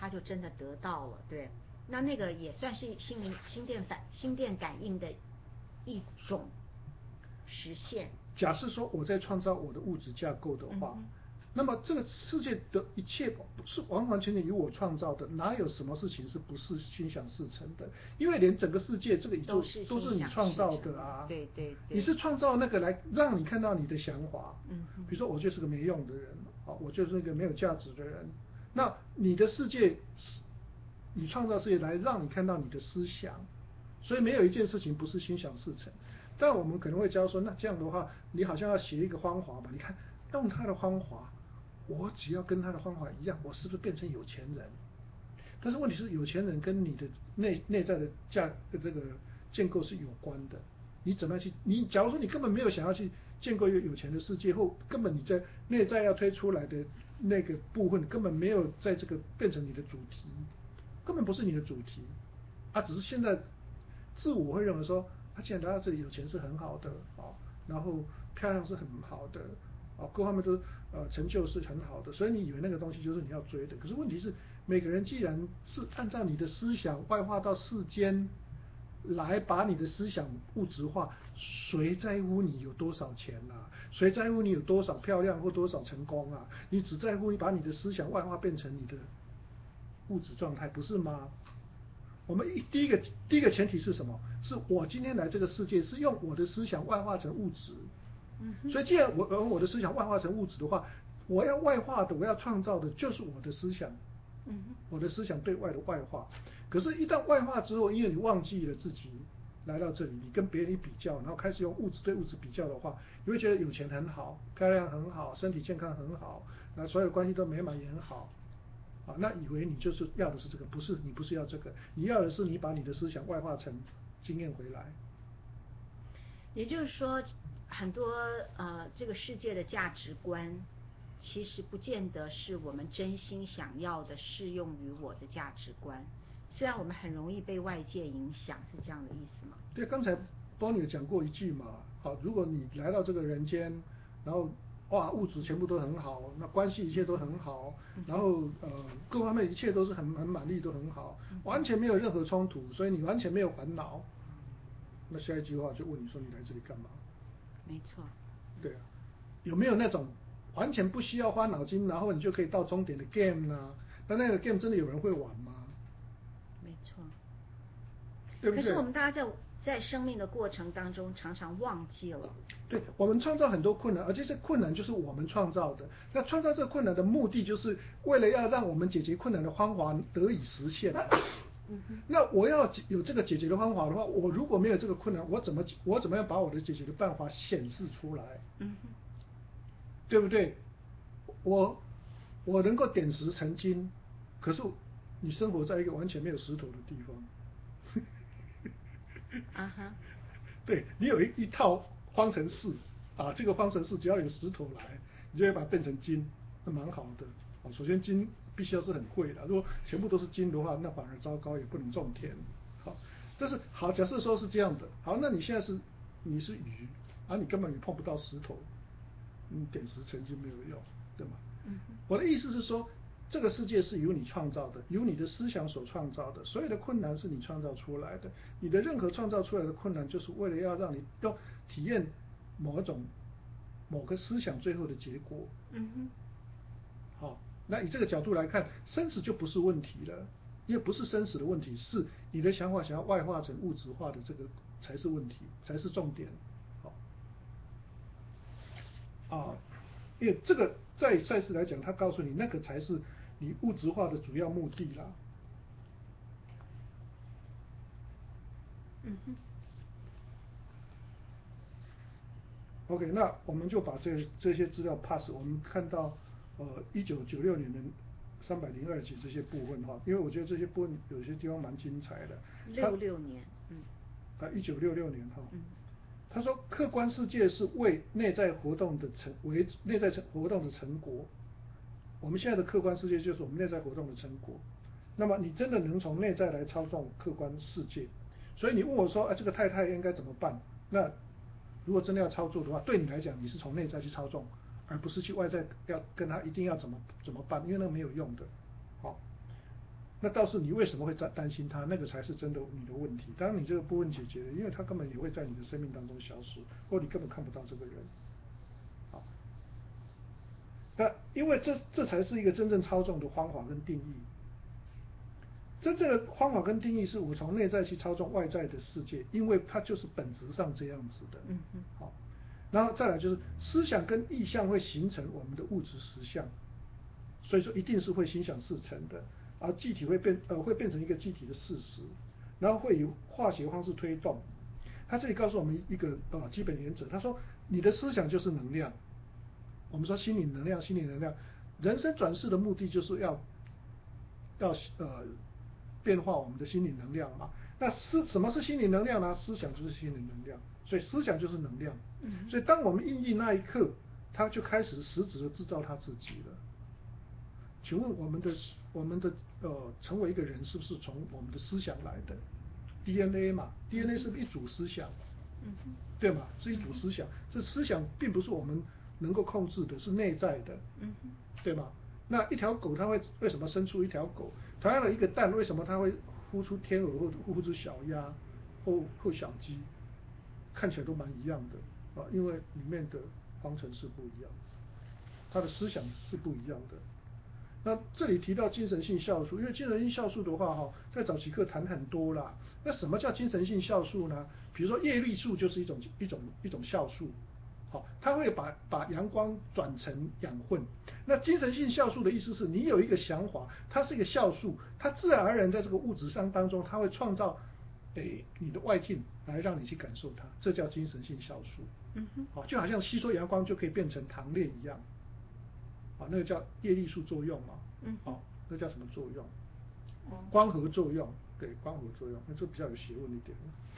他就真的得到了，对。那个也算是心电感应的一种实现。 假设说我在创造我的物质架构的话，那么这个世界的一切是完完全全由我创造的，哪有什么事情是不是心想事成的？因为连整个世界这个宇宙都是你创造的啊。 对。 你是创造那个来让你看到你的想法。比如说我就是个没用的人，我就是一个没有价值的人。那你的世界，你创造世界来让你看到你的思想，所以没有一件事情不是心想事成。但我们可能会教说，那这样的话，你好像要学一个方法吧？你看用他的方法，我只要跟他的方法一样，我是不是变成有钱人？但是问题是，有钱人跟你的内在的这个建构是有关的。你怎么样去？你假如说你根本没有想要去建构一个有钱的世界，或根本你在内在要推出来的那个部分根本没有在这个变成你的主题，根本不是你的主题，只是现在自我会认为说，既然来到这里有钱是很好的然后漂亮是很好的各方面都成就是很好的，所以你以为那个东西就是你要追的。可是问题是，每个人既然是按照你的思想外化到世间来把你的思想物质化，谁在乎你有多少钱啊？谁在乎你有多少漂亮或多少成功啊？你只在乎你把你的思想外化变成你的物质状态，不是吗？我们第一个前提是什么？是我今天来这个世界是用我的思想外化成物质。所以既然我的思想外化成物质的话，我要外化的，我要创造的就是我的思想。我的思想对外的外化。可是，一旦外化之后，因为你忘记了自己来到这里，你跟别人比较，然后开始用物质对物质比较的话，你会觉得有钱很好，漂亮很好，身体健康很好，那所有关系都美满也很好。那以为你就是要的是这个，不是，你不是要这个，你要的是你把你的思想外化成经验回来。 也就是说，很多这个世界的价值观，其实不见得是我们真心想要的适用于我的价值观。虽然我们很容易被外界影响，是这样的意思吗？ 对，刚才Bonnie有讲过一句嘛，如果你来到这个人间，然后物质全部都很好，那关系一切都很好，然后各方面一切都是很满意，都很好，完全没有任何冲突，所以你完全没有烦恼。那下一句话就问你说，你来这里干嘛？ 没错。 对啊，有没有那种完全不需要花脑筋，然后你就可以到终点的 game 呢？那个 game 真的有人会玩吗？ 没错。 对不对？ 可是我们大家在生命的过程当中，常常忘记了。 对，我们创造很多困难，而这些困难就是我们创造的。那创造这个困难的目的，就是为了要让我们解决困难的方法得以实现。那我要有这个解决的方法的话，我如果没有这个困难，我怎么样把我的解决的办法显示出来？对不对？我能够点石成金，可是你生活在一个完全没有石头的地方。对，你有一套方程式这个方程式只要有石头来，你就会把它变成金，那蛮好的。首先金必须要是很贵的，如果全部都是金的话，那反而糟糕，也不能种田。但是好，假设说是这样的，好，那你现在你是鱼你根本也碰不到石头，你点石成金没有用，对吗？我的意思是说，这个世界是由你创造的，由你的思想所创造的，所有的困难是你创造出来的。你的任何创造出来的困难，就是为了要让你体验某个思想最后的结果。好，那以这个角度来看，生死就不是问题了，因为不是生死的问题，是你的想法想要外化成物质化的这个才是问题，才是重点。因为这个在赛事来讲，他告诉你那个才是你物质化的主要目的啦。OK， 那我们就把这些资料 pass， 我们看到1996年的302集这些部分因为我觉得这些部分有些地方蛮精彩的。 66年 ，1966年他说，客观世界是为内在活动的成果。我们现在的客观世界就是我们内在活动的成果。那么你真的能从内在来操纵客观世界？所以你问我说，这个太太应该怎么办？那如果真的要操作的话，对你来讲，你是从内在去操纵，而不是去外在要跟他一定要怎么办，因为那个没有用的。 那倒是你为什么会担心它，那个才是真的你的问题。当你这个部分解决了，因为它根本也会在你的生命当中消失，或你根本看不到这个人。好，那因为这才是一个真正操纵的方法跟定义。真正的方法跟定义是我从内在去操纵外在的世界，因为它就是本质上这样子的。好，然后再来就是思想跟意象会形成我们的物质实相，所以说一定是会心想事成的。而气体会变成一个气体的事实，然后会以化学方式推动。他这里告诉我们一个基本原则，他说你的思想就是能量。我们说心理能量，人生转世的目的就是要变化我们的心理能量嘛。那什么是心理能量呢？思想就是心理能量，所以思想就是能量。所以当我们印那一刻，他就开始实质的制造他自己了。请问我们的成为一个人是不是从我们的思想来的 ？DNA 嘛 ，DNA 是一组思想，对吗？是一组思想，这思想并不是我们能够控制的，是内在的，对吗？那一条狗它会为什么生出一条狗？同样的一个蛋，为什么它会孵出天鹅或孵出小鸭或小鸡？看起来都蛮一样的啊，因为里面的方程式不一样，它的思想是不一样的。那这里提到精神性酵素，因为精神性酵素的话在早期课谈很多啦。那什么叫精神性酵素呢？比如说叶绿素就是一种酵素，好，它会把阳光转成养分。那精神性酵素的意思是你有一个想法，它是一个酵素，它自然而然在这个物质上当中，它会创造你的外境来让你去感受它，这叫精神性酵素。好，就好像吸收阳光就可以变成糖链一样。那个叫叶绿素作用嘛，那叫什么作用？光合作用，对，光合作用，那这比较有学问一点。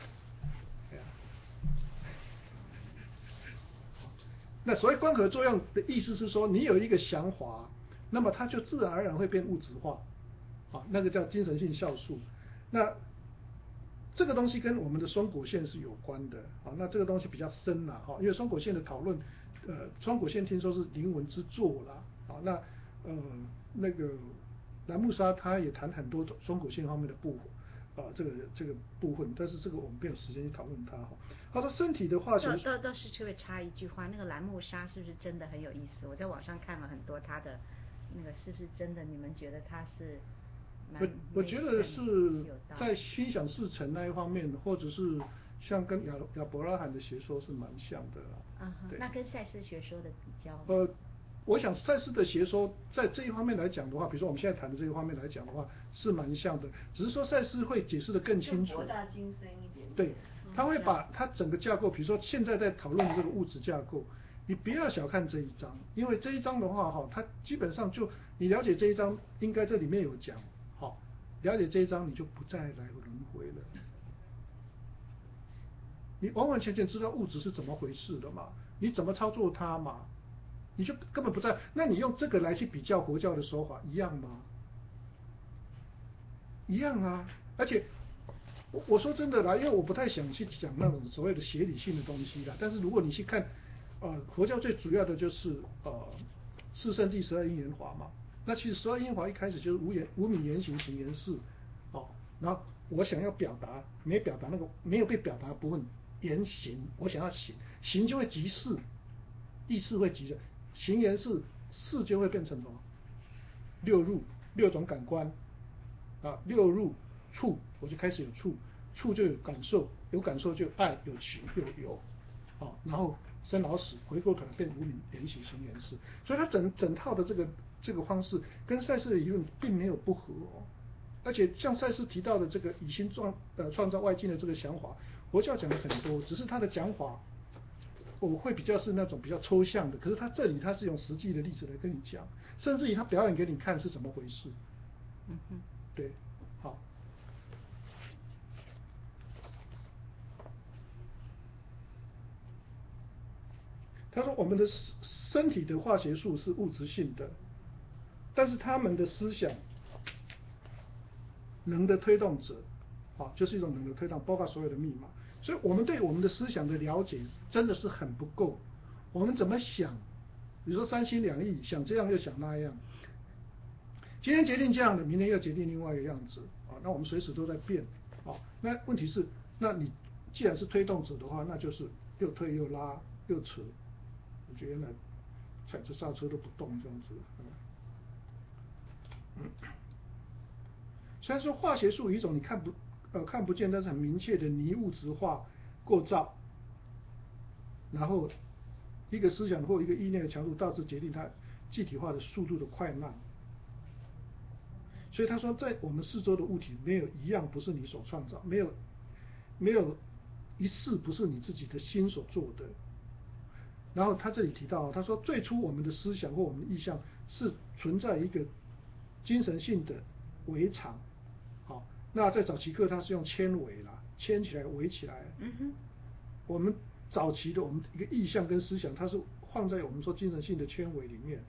那所谓光合作用的意思是说，你有一个想法，那么它就自然而然会变物质化，那个叫精神性酵素。那这个东西跟我们的松果腺是有关的，那这个东西比较深啦，因为松果腺的讨论，松果腺听说是灵魂之作啦。那那个兰木莎他也谈很多松果腺方面的这个部分，但是这个我们没有时间去讨论它。他说身体的化学倒是特别插一句话，那个兰木莎是不是真的很有意思？我在网上看了很多他的那个，是不是真的？你们觉得他是？ 我觉得是在心想事成那一方面，或者是像跟亚伯拉罕的学说是蛮像的啦。 那跟赛斯学说的比较？ 我想赛斯的学说在这一方面来讲的话，比如说我们现在谈的这一方面来讲的话，是蛮像的，只是说赛斯会解释的更清楚， 博大精深一点。 对，他会把他整个架构，比如说现在在讨论的这个物质架构，你不要小看这一章，因为这一章的话它基本上就你了解这一章，应该这里面有讲，了解这一章你就不再来轮回了，你完完全全知道物质是怎么回事的嘛，你怎么操作它嘛。你就根本不在，那你用这个来去比较佛教的说法一样吗？一样啊，而且我说真的啦，因为我不太想去讲那种所谓的邪理性的东西啦。但是如果你去看，佛教最主要的就是四圣谛12因缘法嘛。那其实12因缘法一开始就是无名言行行言事，然后我想要表达没表达那个没有被表达的部分言行，我想要行就会即事，意识会即着。行言事就会变成什么？六入6种感官六入触，我就开始有触就有感受，有感受就爱，有情就有然后生老死回过头来变无名言行行言事，所以它整套的这个方式跟赛斯的理论并没有不合而且像赛斯提到的这个以心创造外境的这个想法，佛教讲的很多，只是他的讲法。我会比较是那种比较抽象的，可是他这里他是用实际的例子来跟你讲，甚至于他表演给你看是怎么回事。对，好。他说我们的身体的化学素是物质性的，但是他们的思想能的推动者，就是一种能的推动，包括所有的密码。所以我们对我们的思想的了解真的是很不够。我们怎么想？比如说三心两意，想这样又想那样。 今天决定这样的，明天又决定另外一个样子啊。那我们随时都在变啊。那问题是，那你既然是推动者的话，那就是又推又拉又扯，我觉得原来踩着刹车都不动这样子。虽然说化学术有一种你看不见，但是很明确的拟物质化构造，然后一个思想或一个意念的强度大致决定它具体化的速度的快慢。所以他说，在我们四周的物体没有一样不是你所创造，没有一事不是你自己的心所做的。然后他这里提到，他说最初我们的思想或我们的意象是存在一个精神性的围场，好，那在早期课它是用纤维啦，牵起来围起来。我们早期的我们一个意象跟思想，它是放在我们说精神性的纤维里面。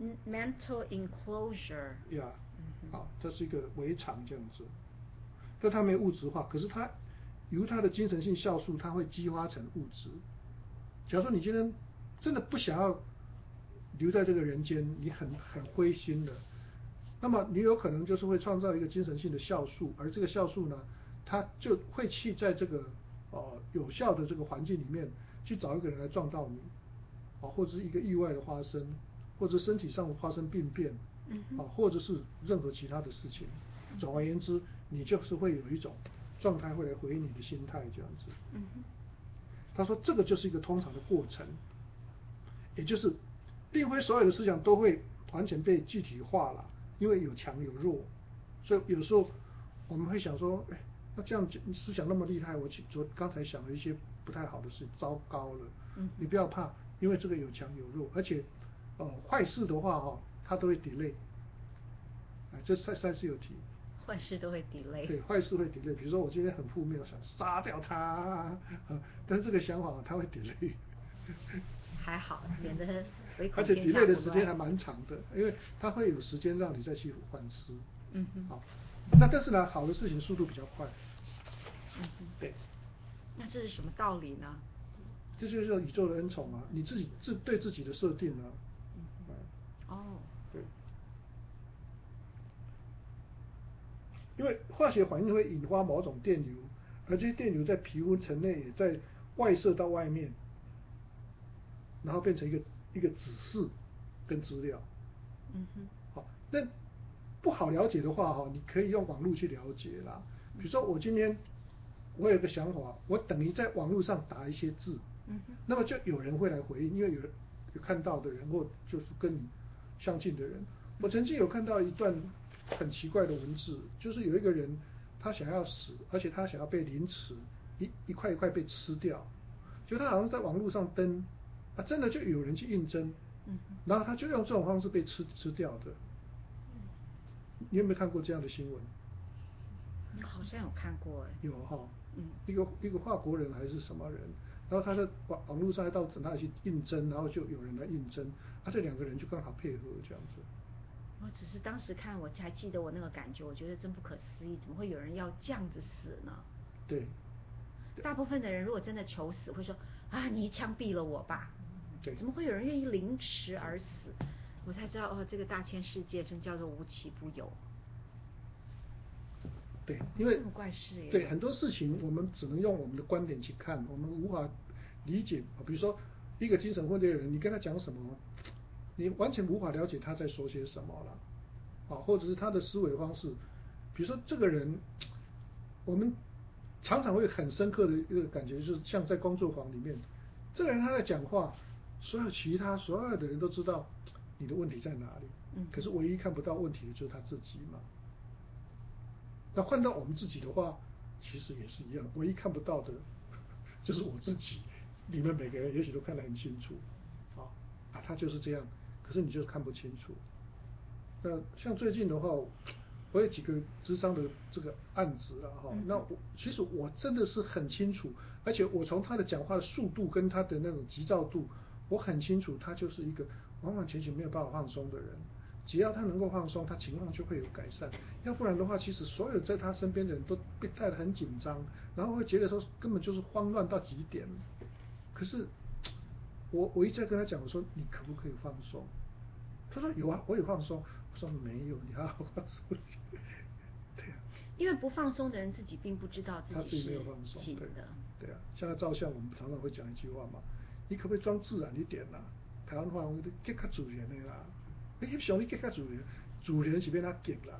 mental enclosure。 好，这是一个围场这样子，但它没有物质化，可是它由它的精神性酵素，它会激发成物质。假如说你今天真的不想要留在这个人间，你很灰心的，那么你有可能就是会创造一个精神性的酵素，而这个酵素呢，它就会去在这个有效的这个环境里面去找一个人来撞到你，或者是一个意外的发生，或者身体上发生病变。或者是任何其他的事情，总而言之，你就是会有一种状态会来回应你的心态这样子。他说这个就是一个通常的过程，也就是并非所有的思想都会完全被具体化了，因为有强有弱，所以有时候我们会想说，那这样思想那么厉害，我刚才想了一些不太好的事，糟糕了。你不要怕，因为这个有强有弱，而且坏事的话它都会 delay， 这赛事有提， 坏事都会 delay。 对，坏事会 delay。比如说我今天很负面，我想杀掉他，但是这个想法它会 delay。 还好，免得唯恐而且天下 delay 的不乱时间还蛮长的，因为它会有时间让你再去反思。好，但是呢，好的事情速度比较快。对。 那这是什么道理呢？ 这就是宇宙的恩宠啊，你自己对自己的设定啊。对。因为化学反应会引发某种电流，而这些电流在皮肤层内也在外射到外面，然后变成一个指示跟资料。好，那不好了解的话你可以用网络去了解啦。比如说我今天我有个想法，我等于在网络上打一些字，那么就有人会来回应，因为有看到的人或就是跟你相近的人。我曾经有看到一段很奇怪的文字，就是有一个人他想要死，而且他想要被凌迟，一块一块被吃掉，就他好像在网络上登真的就有人去应征，然后他就用这种方式被吃掉的。你有没有看过这样的新闻？ 好像有看过有一个法国人还是什么人，然后他在网络上到哪里去应征，然后就有人来应征，这两个人就刚好配合这样子。 我只是当时看，我还记得我那个感觉，我觉得真不可思议，怎么会有人要这样子死呢？ 对。 大部分的人如果真的求死，会说你枪毙了我吧。 对。 怎么会有人愿意凌迟而死？我才知道这个大千世界真叫做无奇不有。 对，因为这么怪事耶。 对，很多事情我们只能用我们的观点去看，我们无法理解。比如说一个精神分裂的人，你跟他讲什么，你完全无法了解他在说些什么了，或者是他的思维方式。比如说这个人，我们常常会很深刻的一个感觉，就是像在工作坊里面，这个人他在讲话，所有的人都知道你的问题在哪里，可是唯一看不到问题的就是他自己嘛。那换到我们自己的话，其实也是一样，唯一看不到的就是我自己。你们每个人也许都看得很清楚，他就是这样，可是你就是看不清楚。那像最近的话，我有几个諮商的这个案子了那其实我真的是很清楚，而且我从他的讲话的速度跟他的那种急躁度，我很清楚他就是一个完完全全没有办法放松的人。只要他能够放松，他情况就会有改善。要不然的话，其实所有在他身边的人都被带得很紧张，然后会觉得说根本就是慌乱到极点。可是我一直在跟他讲，我说你可不可以放松？他说有啊，我有放松。我说没有，你好好放松。对啊。 因为不放松的人自己并不知道他自己没有放松，对啊，像照相我们常常会讲一句话嘛，你可不可以装自然一点啦？台湾话我们更较自然的啦，你翕相你更较自然，自然是变哪极啦？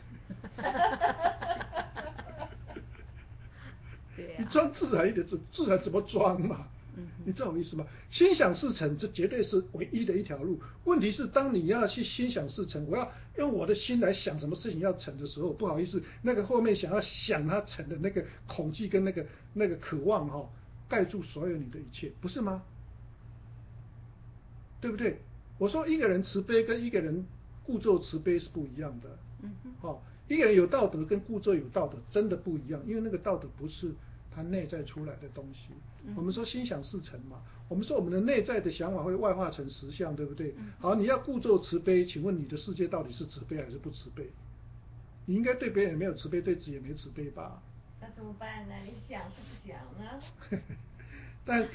对啊。 你装自然一点，自然怎么装嘛？你知道我意思吗？心想事成，这绝对是唯一的一条路。问题是，当你要去心想事成，我要用我的心来想什么事情要成的时候，不好意思，那个后面想要想它成的那个恐惧跟那个渴望盖住所有你的一切，不是吗？对不对？我说一个人慈悲跟一个人故作慈悲是不一样的。一个人有道德跟故作有道德真的不一样，因为那个道德不是他内在出来的东西。我们说心想事成嘛，我们说我们的内在的想法会外化成实相，对不对？好，你要故作慈悲，请问你的世界到底是慈悲还是不慈悲？你应该对别人没有慈悲，对自己也没慈悲吧？ 那怎么办呢？你想是不想呢？ 但